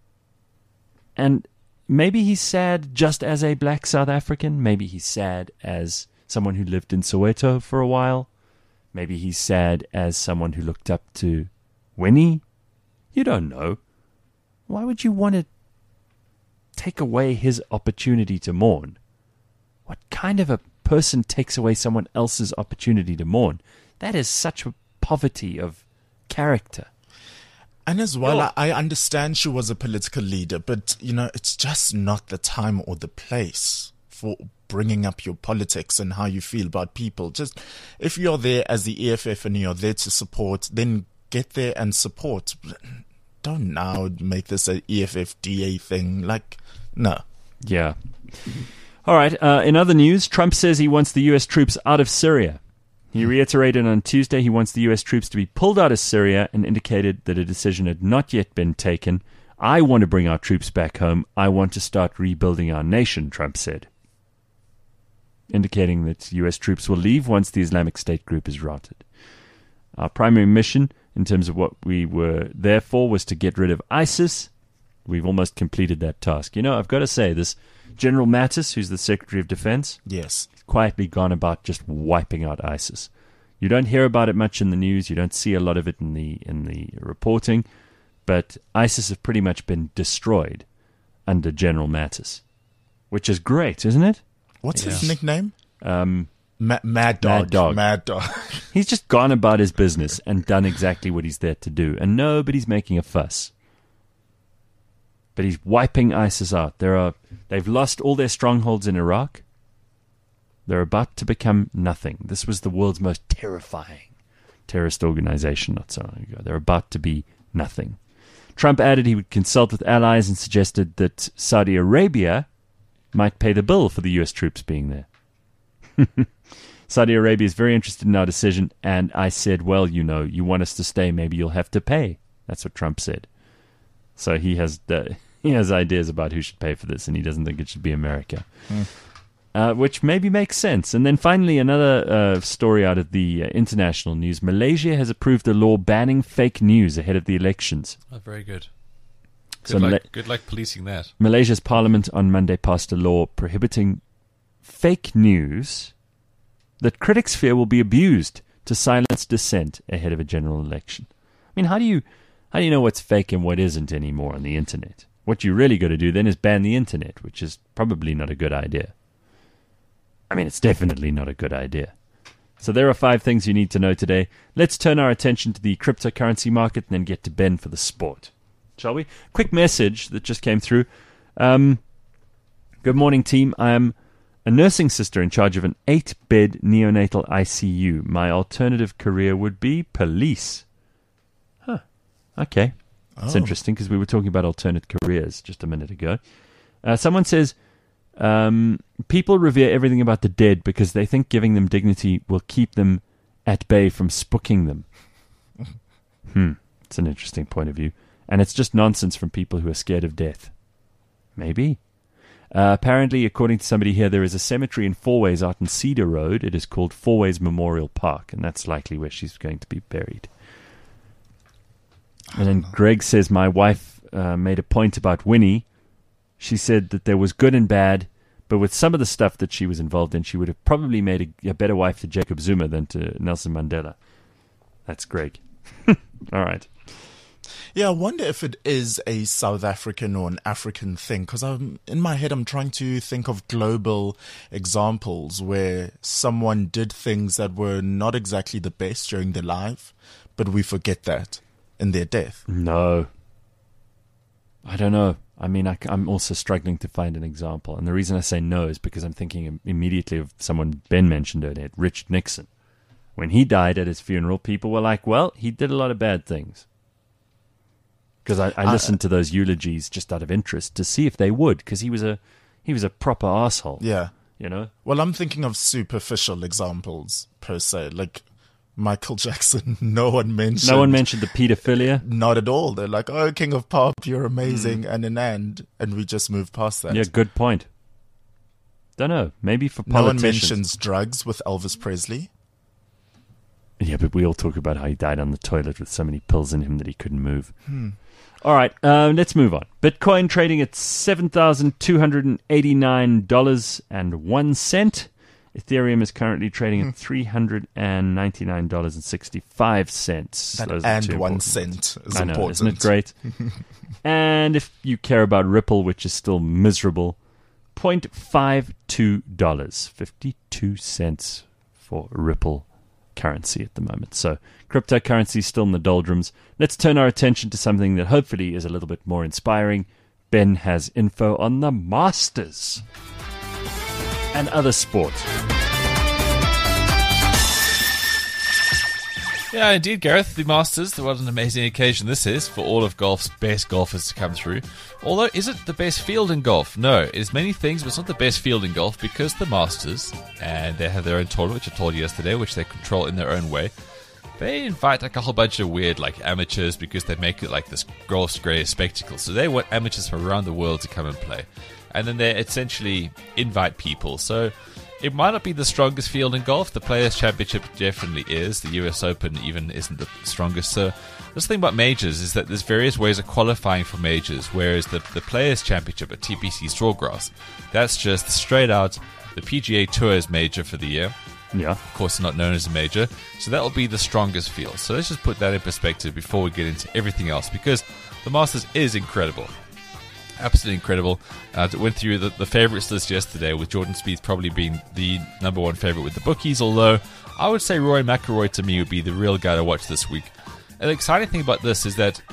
And maybe he's sad just as a black South African. Maybe he's sad as someone who lived in Soweto for a while. Maybe he's sad as someone who looked up to Winnie. You don't know. Why would you want to take away his opportunity to mourn? What kind of a person takes away someone else's opportunity to mourn? That is such a poverty of character. And as well, Oh. I, I understand she was a political leader, but, you know, it's just not the time or the place for bringing up your politics and how you feel about people. Just, if you're there as the E F F and you're there to support, then get there and support. Don't now make this a E F F D A thing. Like, no. Yeah. All right. Uh, in other news, Trump says he wants the U S troops out of Syria. He reiterated on Tuesday he wants the U S troops to be pulled out of Syria and indicated that a decision had not yet been taken. I want to bring our troops back home. I want to start rebuilding our nation, Trump said, indicating that U S troops will leave once the Islamic State group is routed. Our primary mission, in terms of what we were there for, was to get rid of ISIS. We've almost completed that task. You know, I've got to say, this General Mattis, who's the Secretary of Defense, Yes. quietly gone about just wiping out ISIS. You don't hear about it much in the news. You don't see a lot of it in the in the reporting. But ISIS have pretty much been destroyed under General Mattis, which is great, isn't it? What's Yes. his nickname? Um, Ma- Mad Dog. Mad Dog. Mad Dog. he's just gone about his business and done exactly what he's there to do. And nobody's making a fuss. But he's wiping ISIS out. There are they've lost all their strongholds in Iraq. They're about to become nothing. This was the world's most terrifying terrorist organization not so long ago. They're about to be nothing. Trump added he would consult with allies and suggested that Saudi Arabia might pay the bill for the U S troops being there. Saudi Arabia is very interested in our decision, and I said, well, you know, you want us to stay, maybe you'll have to pay. That's what Trump said. So he has the, he has ideas about who should pay for this, and he doesn't think it should be America. Mm. Uh, which maybe makes sense. And then finally, another uh, story out of the uh, international news. Malaysia has approved a law banning fake news ahead of the elections. Oh, very good. Good, So luck, Mala- good luck policing that. Malaysia's parliament on Monday passed a law prohibiting fake news that critics fear will be abused to silence dissent ahead of a general election. I mean, how do you how do you know what's fake and what isn't anymore on the internet? What you really got to do then is ban the internet, which is probably not a good idea. I mean, it's definitely not a good idea. So there are five things you need to know today. Let's turn our attention to the cryptocurrency market and then get to Ben for the sport. Shall we? Quick message that just came through. Um, good morning, team. I am a nursing sister in charge of an eight-bed neonatal I C U. My alternative career would be police. Huh. Okay. That's Oh. interesting because we were talking about alternate careers just a minute ago. Uh, someone says, um, people revere everything about the dead because they think giving them dignity will keep them at bay from spooking them. Hmm. It's an interesting point of view. And it's just nonsense from people who are scared of death. Maybe. Uh, apparently, according to somebody here, there is a cemetery in Fourways out in Cedar Road. It is called Fourways Memorial Park, and that's likely where she's going to be buried. And then Greg says, my wife uh, made a point about Winnie. She said that there was good and bad, but with some of the stuff that she was involved in, she would have probably made a, a better wife to Jacob Zuma than to Nelson Mandela. That's Greg. All right. Yeah, I wonder if it is a South African or an African thing, because I'm in my head I'm trying to think of global examples where someone did things that were not exactly the best during their life, but we forget that in their death. No. I don't know. I mean, I, am also struggling to find an example. And the reason I say no is because I'm thinking immediately of someone Ben mentioned earlier, Richard Nixon. When he died at his funeral, people were like, well, he did a lot of bad things. Because I, I listened uh, to those eulogies just out of interest to see if they would, because he was a he was a proper asshole. Yeah. You know? Well, I'm thinking of superficial examples, per se. Like Michael Jackson, no one mentioned. No one mentioned the pedophilia? Not at all. They're like, oh, King of Pop, you're amazing, mm. and an end. And we just move past that. Yeah, good point. Don't know. Maybe for politicians. No one mentions drugs with Elvis Presley. Yeah, but we all talk about how he died on the toilet with so many pills in him that he couldn't move. Hmm. All right, uh, let's move on. Bitcoin trading at seven thousand two hundred eighty-nine dollars and one cent. Ethereum is currently trading at three hundred ninety-nine dollars and sixty-five cents. That Those and one important. cent is I know, important. Isn't it great? And if you care about Ripple, which is still miserable, zero point five two dollars, fifty-two cents for Ripple currency at the moment. So cryptocurrency is still in the doldrums. Let's turn our attention to something that hopefully is a little bit more inspiring. Ben has info on the Masters and other sport. Yeah, indeed, Gareth. The Masters, what an amazing occasion this is for all of golf's best golfers to come through. Although, is it the best field in golf? No, it's many things, but it's not the best field in golf because the Masters, and they have their own tournament, which I told you yesterday, which they control in their own way. They invite like a whole bunch of weird like amateurs because they make it like this golf's greatest spectacle. So they want amateurs from around the world to come and play. And then they essentially invite people. So it might not be the strongest field in golf. The Players' Championship definitely is. The U S Open even isn't the strongest. So this thing about majors is that there's various ways of qualifying for majors, whereas the, the Players' Championship at T P C Sawgrass, that's just straight out the P G A Tour's major for the year. Yeah. Of course, not known as a major. So that will be the strongest field. So let's just put that in perspective before we get into everything else, because the Masters is incredible. Absolutely incredible. Uh, went through the, the favourites list yesterday, with Jordan Spieth probably being the number one favourite with the bookies, although I would say Rory McIlroy to me would be the real guy to watch this week. And the exciting thing about this is that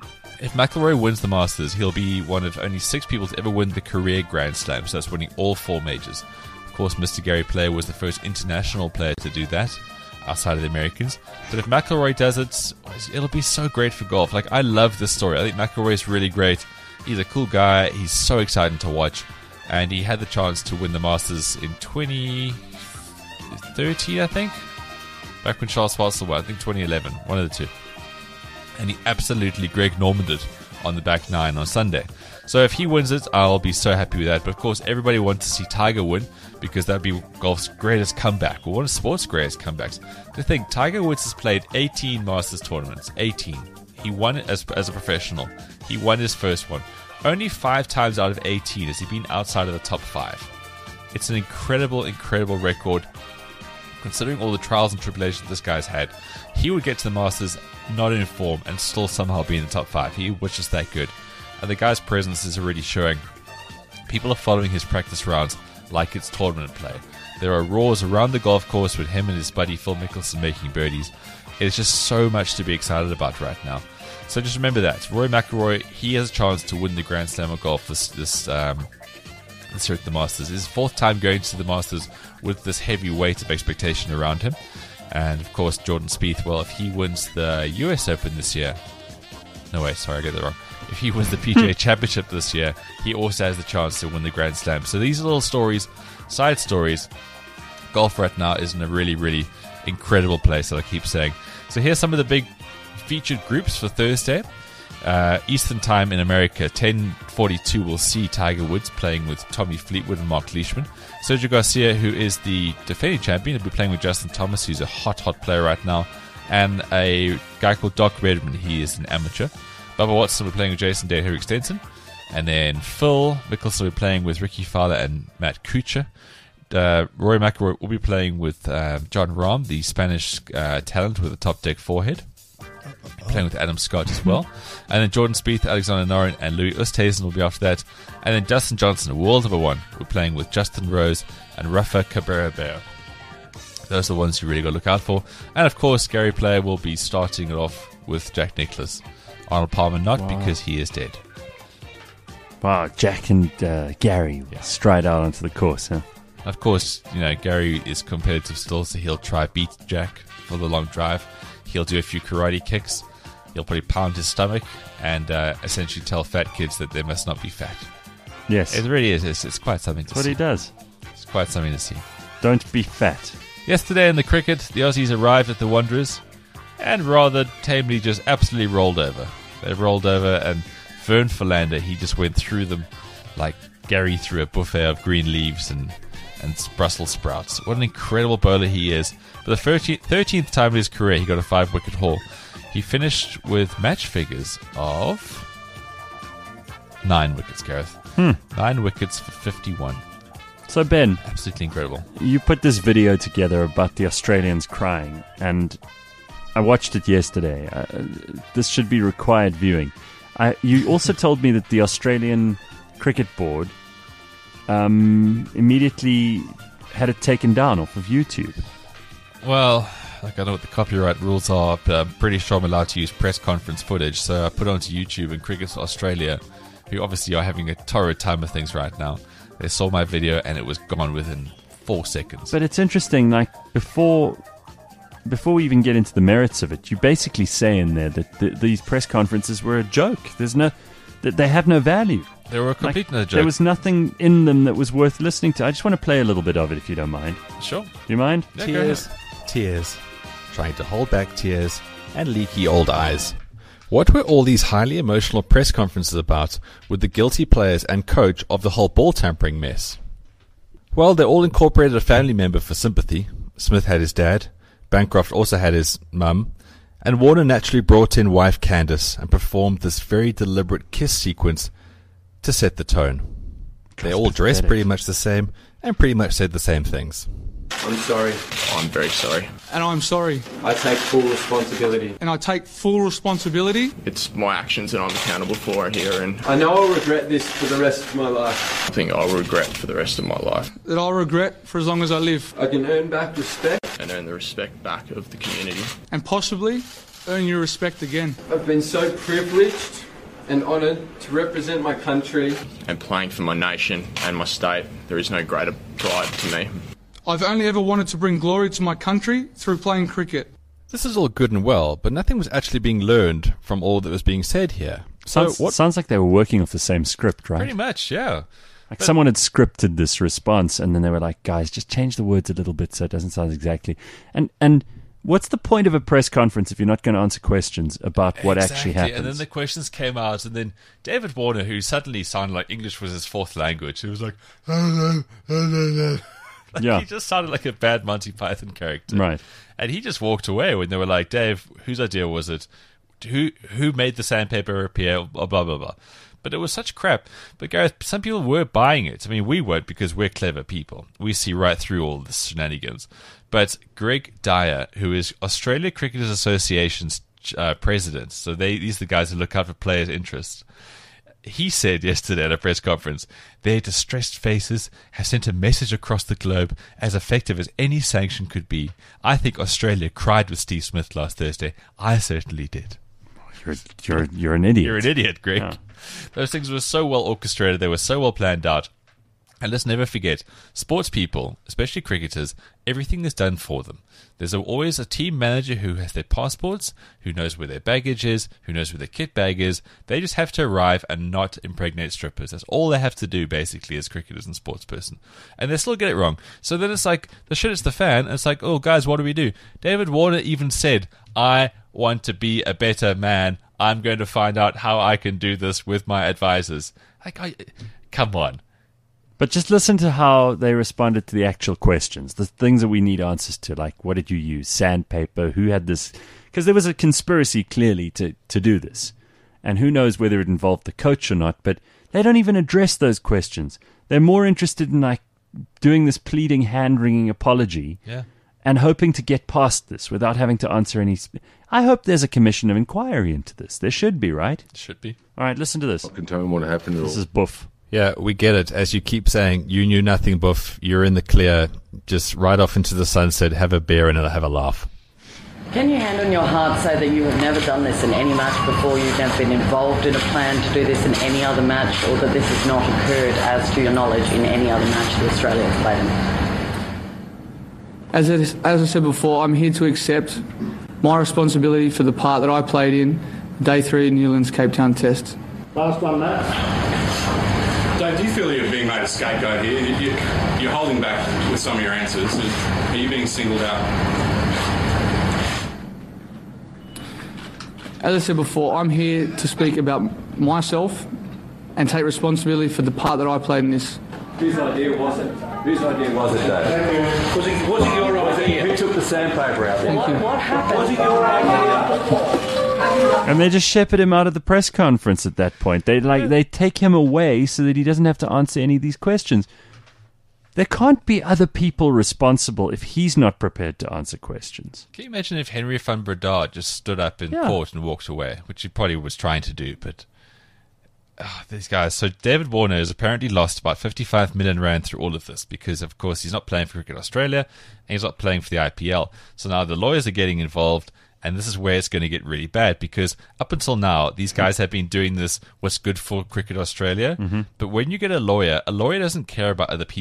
if McIlroy wins the Masters, he'll be one of only six people to ever win the career Grand Slam, so that's winning all four majors. Of course, Mister Gary Player was the first international player to do that outside of the Americans. But if McIlroy does it, it'll be so great for golf. Like, I love this story. I think McIlroy is really great. He's a cool guy. He's so exciting to watch. And he had the chance to win the Masters in twenty thirteen, I think. Back when Charles Schwartzel won. I think twenty eleven. One of the two. And he absolutely Greg Normanded on the back nine on Sunday. So if he wins it, I'll be so happy with that. But of course, everybody wants to see Tiger win, because that'd be golf's greatest comeback, or one of sports' greatest comebacks. The thing, Tiger Woods has played eighteen Masters tournaments. eighteen. He won it as, as a professional. He won his first one. Only five times out of eighteen has he been outside of the top five. It's an incredible, incredible record. Considering all the trials and tribulations this guy's had, he would get to the Masters not in form and still somehow be in the top five. He was just that good. And the guy's presence is already showing. People are following his practice rounds like it's tournament play. There are roars around the golf course with him and his buddy Phil Mickelson making birdies. It's just so much to be excited about right now. So just remember that. Rory McIlroy, he has a chance to win the Grand Slam of golf this this um, this year at the Masters. It's his fourth time going to the Masters with this heavy weight of expectation around him. And of course, Jordan Spieth, well, if he wins the U S Open this year... No, wait, sorry, I got that wrong. If he wins the P G A Championship this year, he also has the chance to win the Grand Slam. So these are little stories, side stories. Golf right now is in a really, really incredible place, that I keep saying. So here's some of the big featured groups for Thursday. Uh, Eastern Time in America, ten forty-two, will see Tiger Woods playing with Tommy Fleetwood and Mark Leishman. Sergio Garcia, who is the defending champion, will be playing with Justin Thomas, who's a hot, hot player right now. And a guy called Doc Redman, he is an amateur. Bubba Watson will be playing with Jason Day and Henrik Stenson. And then Phil Mickelson will be playing with Ricky Fowler and Matt Kuchar. Uh, Rory McIlroy will be playing with uh, John Rahm, the Spanish uh, talent with a top deck forehead. Playing with Adam Scott as well. And then Jordan Spieth, Alexander Noren, and Louis Oosthuizen will be after that. And then Dustin Johnson, world number one, will be playing with Justin Rose and Rafa Cabrera-Bello. Those are the ones you really got to look out for. And of course, Gary Player will be starting it off with Jack Nicklaus. Arnold Palmer not, wow, because he is dead. Wow, Jack and uh, Gary yeah. straight out onto the course, huh? Of course, you know, Gary is competitive still, so he'll try beat Jack for the long drive. He'll do a few karate kicks. He'll probably pound his stomach and uh, essentially tell fat kids that they must not be fat. Yes. It really is. It's, it's quite something to That's see. what he does. It's quite something to see. Don't be fat. Yesterday in the cricket, the Aussies arrived at the Wanderers and rather tamely just absolutely rolled over. They rolled over, and Vern Philander, he just went through them like Gary through a buffet of green leaves and, and Brussels sprouts. What an incredible bowler he is. For the thirteenth time in his career, he got a five-wicket haul. He finished with match figures of nine wickets, Gareth. Hmm. Nine wickets for fifty-one. So, Ben, absolutely incredible. You put this video together about the Australians crying, and I watched it yesterday. Uh, this should be required viewing. I, you also told me that the Australian Cricket Board um, immediately had it taken down off of YouTube. Well, like I know what the copyright rules are, but I'm pretty sure I'm allowed to use press conference footage, so I put it onto YouTube, and Cricket Australia, who obviously are having a torrid time of things right now, they saw my video and it was gone within four seconds. But it's interesting, like, before before we even get into the merits of it, you basically say in there that th- these press conferences were a joke. There's no, that they have no value. They were a complete Like, no joke. There was nothing in them that was worth listening to. I just want to play a little bit of it, if you don't mind. Sure. Do you mind? Yeah, go ahead. Tears, tears, trying to hold back tears, and leaky old eyes. What were all these highly emotional press conferences about with the guilty players and coach of the whole ball tampering mess? Well, they all incorporated a family member for sympathy. Smith had his dad, Bancroft also had his mum, and Warner naturally brought in wife Candace and performed this very deliberate kiss sequence to set the tone. They all dressed pretty much the same and pretty much said the same things. I'm sorry. I'm very sorry. And I'm sorry. I take full responsibility. And I take full responsibility. It's my actions that I'm accountable for here, and I know I'll regret this for the rest of my life. I think I'll regret for the rest of my life. That I'll regret for as long as I live. I can earn back respect. And earn the respect back of the community. And possibly earn your respect again. I've been so privileged and honoured to represent my country. And playing for my nation and my state, there is no greater pride to me. I've only ever wanted to bring glory to my country through playing cricket. This is all good and well, but nothing was actually being learned from all that was being said here. So Sounds, what? sounds like they were working off the same script, right? Pretty much, yeah. Like someone had scripted this response, and then they were like, "Guys, just change the words a little bit so it doesn't sound exactly." And and what's the point of a press conference if you're not going to answer questions about what actually happens? And then the questions came out, and then David Warner, who suddenly sounded like English was his fourth language, he was like, like Yeah. he just sounded like a bad Monty Python character. Right. And he just walked away when they were like, Dave, whose idea was it? Who who made the sandpaper appear? Blah, blah, blah, blah. But it was such crap. But Gareth, some people were buying it. I mean, we weren't because we're clever people. We see right through all this shenanigans. But Greg Dyer, who is Australia Cricketers Association's uh, president, so they these are the guys who look out for players' interests, he said yesterday at a press conference, their distressed faces have sent a message across the globe as effective as any sanction could be. I think Australia cried with Steve Smith last Thursday. I certainly did. You're you're you're an idiot. You're an idiot, Greg. Yeah. Those things were so well orchestrated. They were so well planned out. And let's never forget, sports people, especially cricketers, everything is done for them. There's always a team manager who has their passports, who knows where their baggage is, who knows where their kit bag is. They just have to arrive and not impregnate strippers. That's all they have to do, basically, as cricketers and sports person. And they still get it wrong. So then it's like, the shit is the fan, and it's like, oh, guys, what do we do? David Warner even said, I want to be a better man. I'm going to find out how I can do this with my advisors. Like, I, come on. But just listen to how they responded to the actual questions, the things that we need answers to, like what did you use, sandpaper, who had this, because there was a conspiracy clearly to, to do this, and who knows whether it involved the coach or not, but they don't even address those questions. They're more interested in like doing this pleading, hand-wringing apology Yeah. and hoping to get past this without having to answer any. Sp- I hope there's a commission of inquiry into this. There should be, right? Should be. All right, listen to this. Can tell me what happened at This all. is Buff. Yeah, we get it. As you keep saying, you knew nothing, Buff. You're in the clear. Just ride off into the sunset, have a beer, and have a laugh. Can you hand on your heart say that you have never done this in any match before, you've never been involved in a plan to do this in any other match, or that this has not occurred, as to your knowledge, in any other match that Australia has played in? As, it, as I said before, I'm here to accept my responsibility for the part that I played in Day three in Newlands Cape Town Test. Last one, Matt. Dave, do you feel you're being made a scapegoat here? You, you, you're holding back with some of your answers. Are you being singled out? As I said before, I'm here to speak about myself and take responsibility for the part that I played in this. Whose idea was it? Whose idea was it, Dave? Was it, was it your idea? Who took the sandpaper out there? Thank you. What happened? Was it your idea? And they just shepherd him out of the press conference at that point. They like they take him away so that he doesn't have to answer any of these questions. There can't be other people responsible if he's not prepared to answer questions. Can you imagine if Henry van Breda just stood up in Yeah. court and walked away, which he probably was trying to do, but oh, these guys. So David Warner has apparently lost about fifty-five million rand through all of this because, of course, he's not playing for Cricket Australia and he's not playing for the I P L. So now the lawyers are getting involved, and this is where it's going to get really bad because up until now, these guys have been doing this what's good for Cricket Australia. Mm-hmm. But when you get a lawyer, a lawyer doesn't care about other people.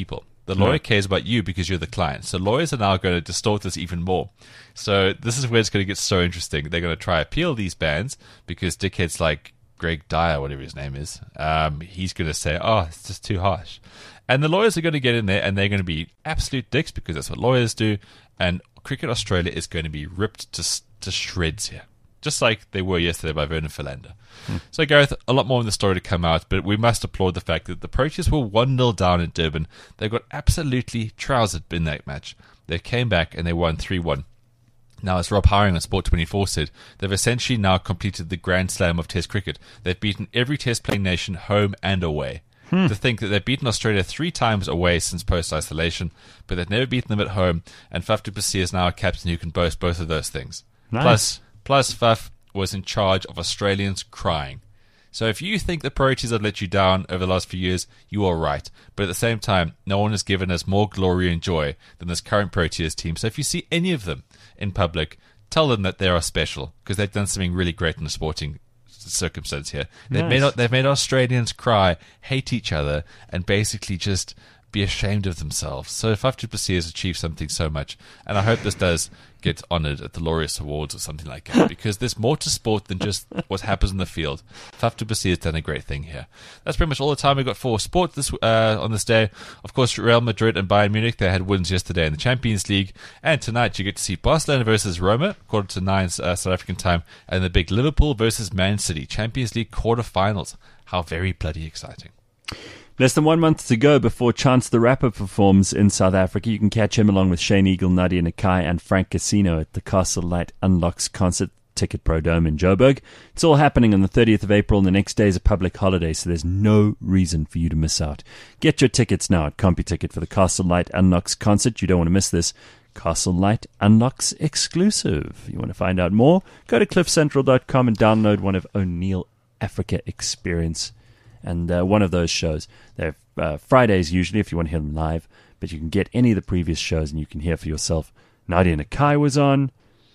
The lawyer Right. cares about you because you're the client. So lawyers are now going to distort this even more. So this is where it's going to get so interesting. They're going to try appeal these bans because dickheads like Greg Dyer, whatever his name is, um, he's going to say, oh, it's just too harsh. And the lawyers are going to get in there and they're going to be absolute dicks because that's what lawyers do. And Cricket Australia is going to be ripped to to shreds here, just like they were yesterday by Vernon Philander. Hmm. So, Gareth, a lot more in the story to come out, but we must applaud the fact that the Proteas were one nil down in Durban. They got absolutely trousered in that match. They came back and they won three one. Now, as Rob Howing on Sport twenty-four said, they've essentially now completed the Grand Slam of Test cricket. They've beaten every Test-playing nation home and away. Hmm. To think that they've beaten Australia three times away since post-isolation, but they've never beaten them at home, and Faf du Plessis is now a captain who can boast both of those things. Nice. Plus, plus Faf was in charge of Australians crying. So if you think the Proteas have let you down over the last few years, you are right. But at the same time, no one has given us more glory and joy than this current Proteas team. So if you see any of them in public, tell them that they are special, because they've done something really great in the sporting circumstance here. They've Nice. made they've made Australians cry, hate each other, and basically just be ashamed of themselves. So Faf du Plessis has achieved something so much, and I hope this does get honoured at the Laureus Awards or something like that, because there's more to sport than just what happens in the field. Faf du Plessis has done a great thing here. That's pretty much all the time we've got for sport this uh, on this day. Of course, Real Madrid and Bayern Munich, they had wins yesterday in the Champions League, and tonight you get to see Barcelona versus Roma, quarter to nine uh, South African time, and the big Liverpool versus Man City Champions League quarterfinals. How very bloody exciting. Less than one month to go before Chance the Rapper performs in South Africa. You can catch him along with Shane Eagle, Nadia Nakai, and Frank Casino at the Castle Light Unlocks concert, Ticket Pro Dome in Joburg. It's all happening on the thirtieth of April, and the next day is a public holiday, so there's no reason for you to miss out. Get your tickets now at CompuTicket for the Castle Light Unlocks concert. You don't want to miss this. Castle Light Unlocks exclusive. You want to find out more? Go to cliff central dot com and download one of O'Neill Africa Experience. And uh, one of those shows. They're uh, Fridays usually if you want to hear them live, but you can get any of the previous shows and you can hear for yourself. Nadia Nakai was on.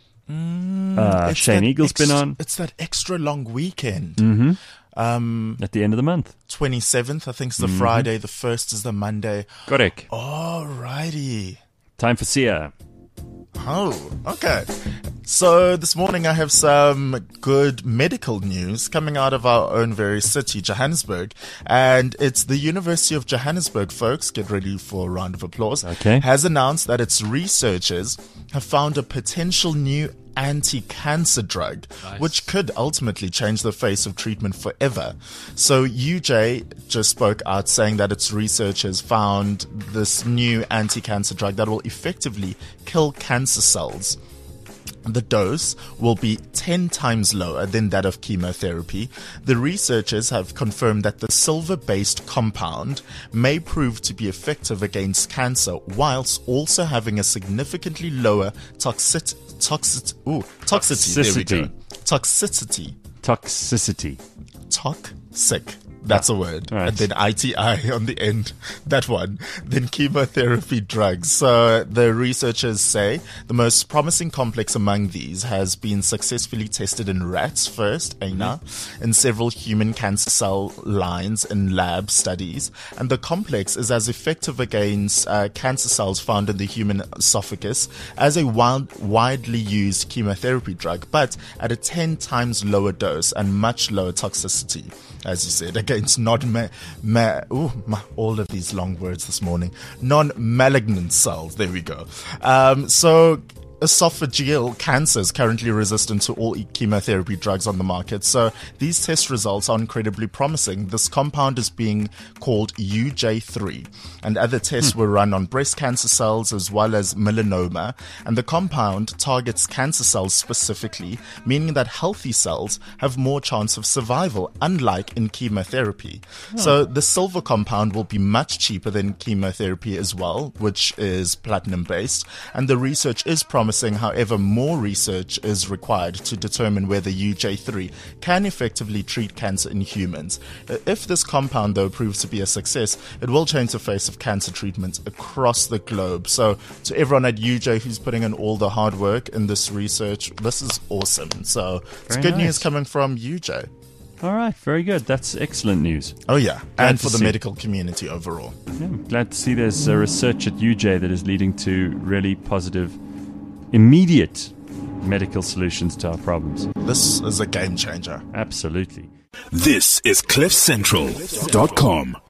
Mm, uh, it's Shane that Eagle's extra, been on. It's that extra long weekend. Mm-hmm. Um, At the end of the month. twenty-seventh, I think, is the Mm-hmm. Friday. The first is the Monday. Correct. Alrighty. Time for Sia. Oh, okay. So this morning I have some good medical news coming out of our own very city, Johannesburg. And it's the University of Johannesburg, folks. Get ready for a round of applause. Okay. Has announced that its researchers have found a potential new anti-cancer drug, Nice. which could ultimately change the face of treatment forever. So U J just spoke out saying that its researchers found this new anti-cancer drug that will effectively kill cancer cells. The dose will be ten times lower than that of chemotherapy. The researchers have confirmed that the silver-based compound may prove to be effective against cancer whilst also having a significantly lower toxic, toxic, ooh, toxicity. There we go. Toxicity. Toxicity. Toxic. That's a word. Right. And then I T I on the end. That one. Then chemotherapy drugs. So the researchers say the most promising complex among these has been successfully tested in rats first, A N A, in several human cancer cell lines in lab studies. And the complex is as effective against uh, cancer cells found in the human esophagus as a wild, widely used chemotherapy drug, but at a ten times lower dose and much lower toxicity. As you said, against non ma, ma ooh, ma, all of these long words this morning, non-malignant cells. There we go. Um, so esophageal cancer is currently resistant to all chemotherapy drugs on the market. So these test results are incredibly promising. This compound is being called U J three, and other tests hmm. were run on breast cancer cells as well as melanoma. And the compound targets cancer cells specifically, meaning that healthy cells have more chance of survival, unlike in chemotherapy. Oh. So the silver compound will be much cheaper than chemotherapy as well, which is platinum based. And the research is promising. However, more research is required to determine whether U J three can effectively treat cancer in humans. If this compound, though, proves to be a success, it will change the face of cancer treatment across the globe. So to everyone at U J who's putting in all the hard work in this research, this is awesome. So it's Very good nice. news coming from U J. All right, very good. That's excellent news. Oh, yeah. Glad and to for the see. medical community overall. Yeah, I'm glad to see there's uh, research at U J that is leading to really positive, immediate medical solutions to our problems. This is a game changer. Absolutely. This is cliff central dot com.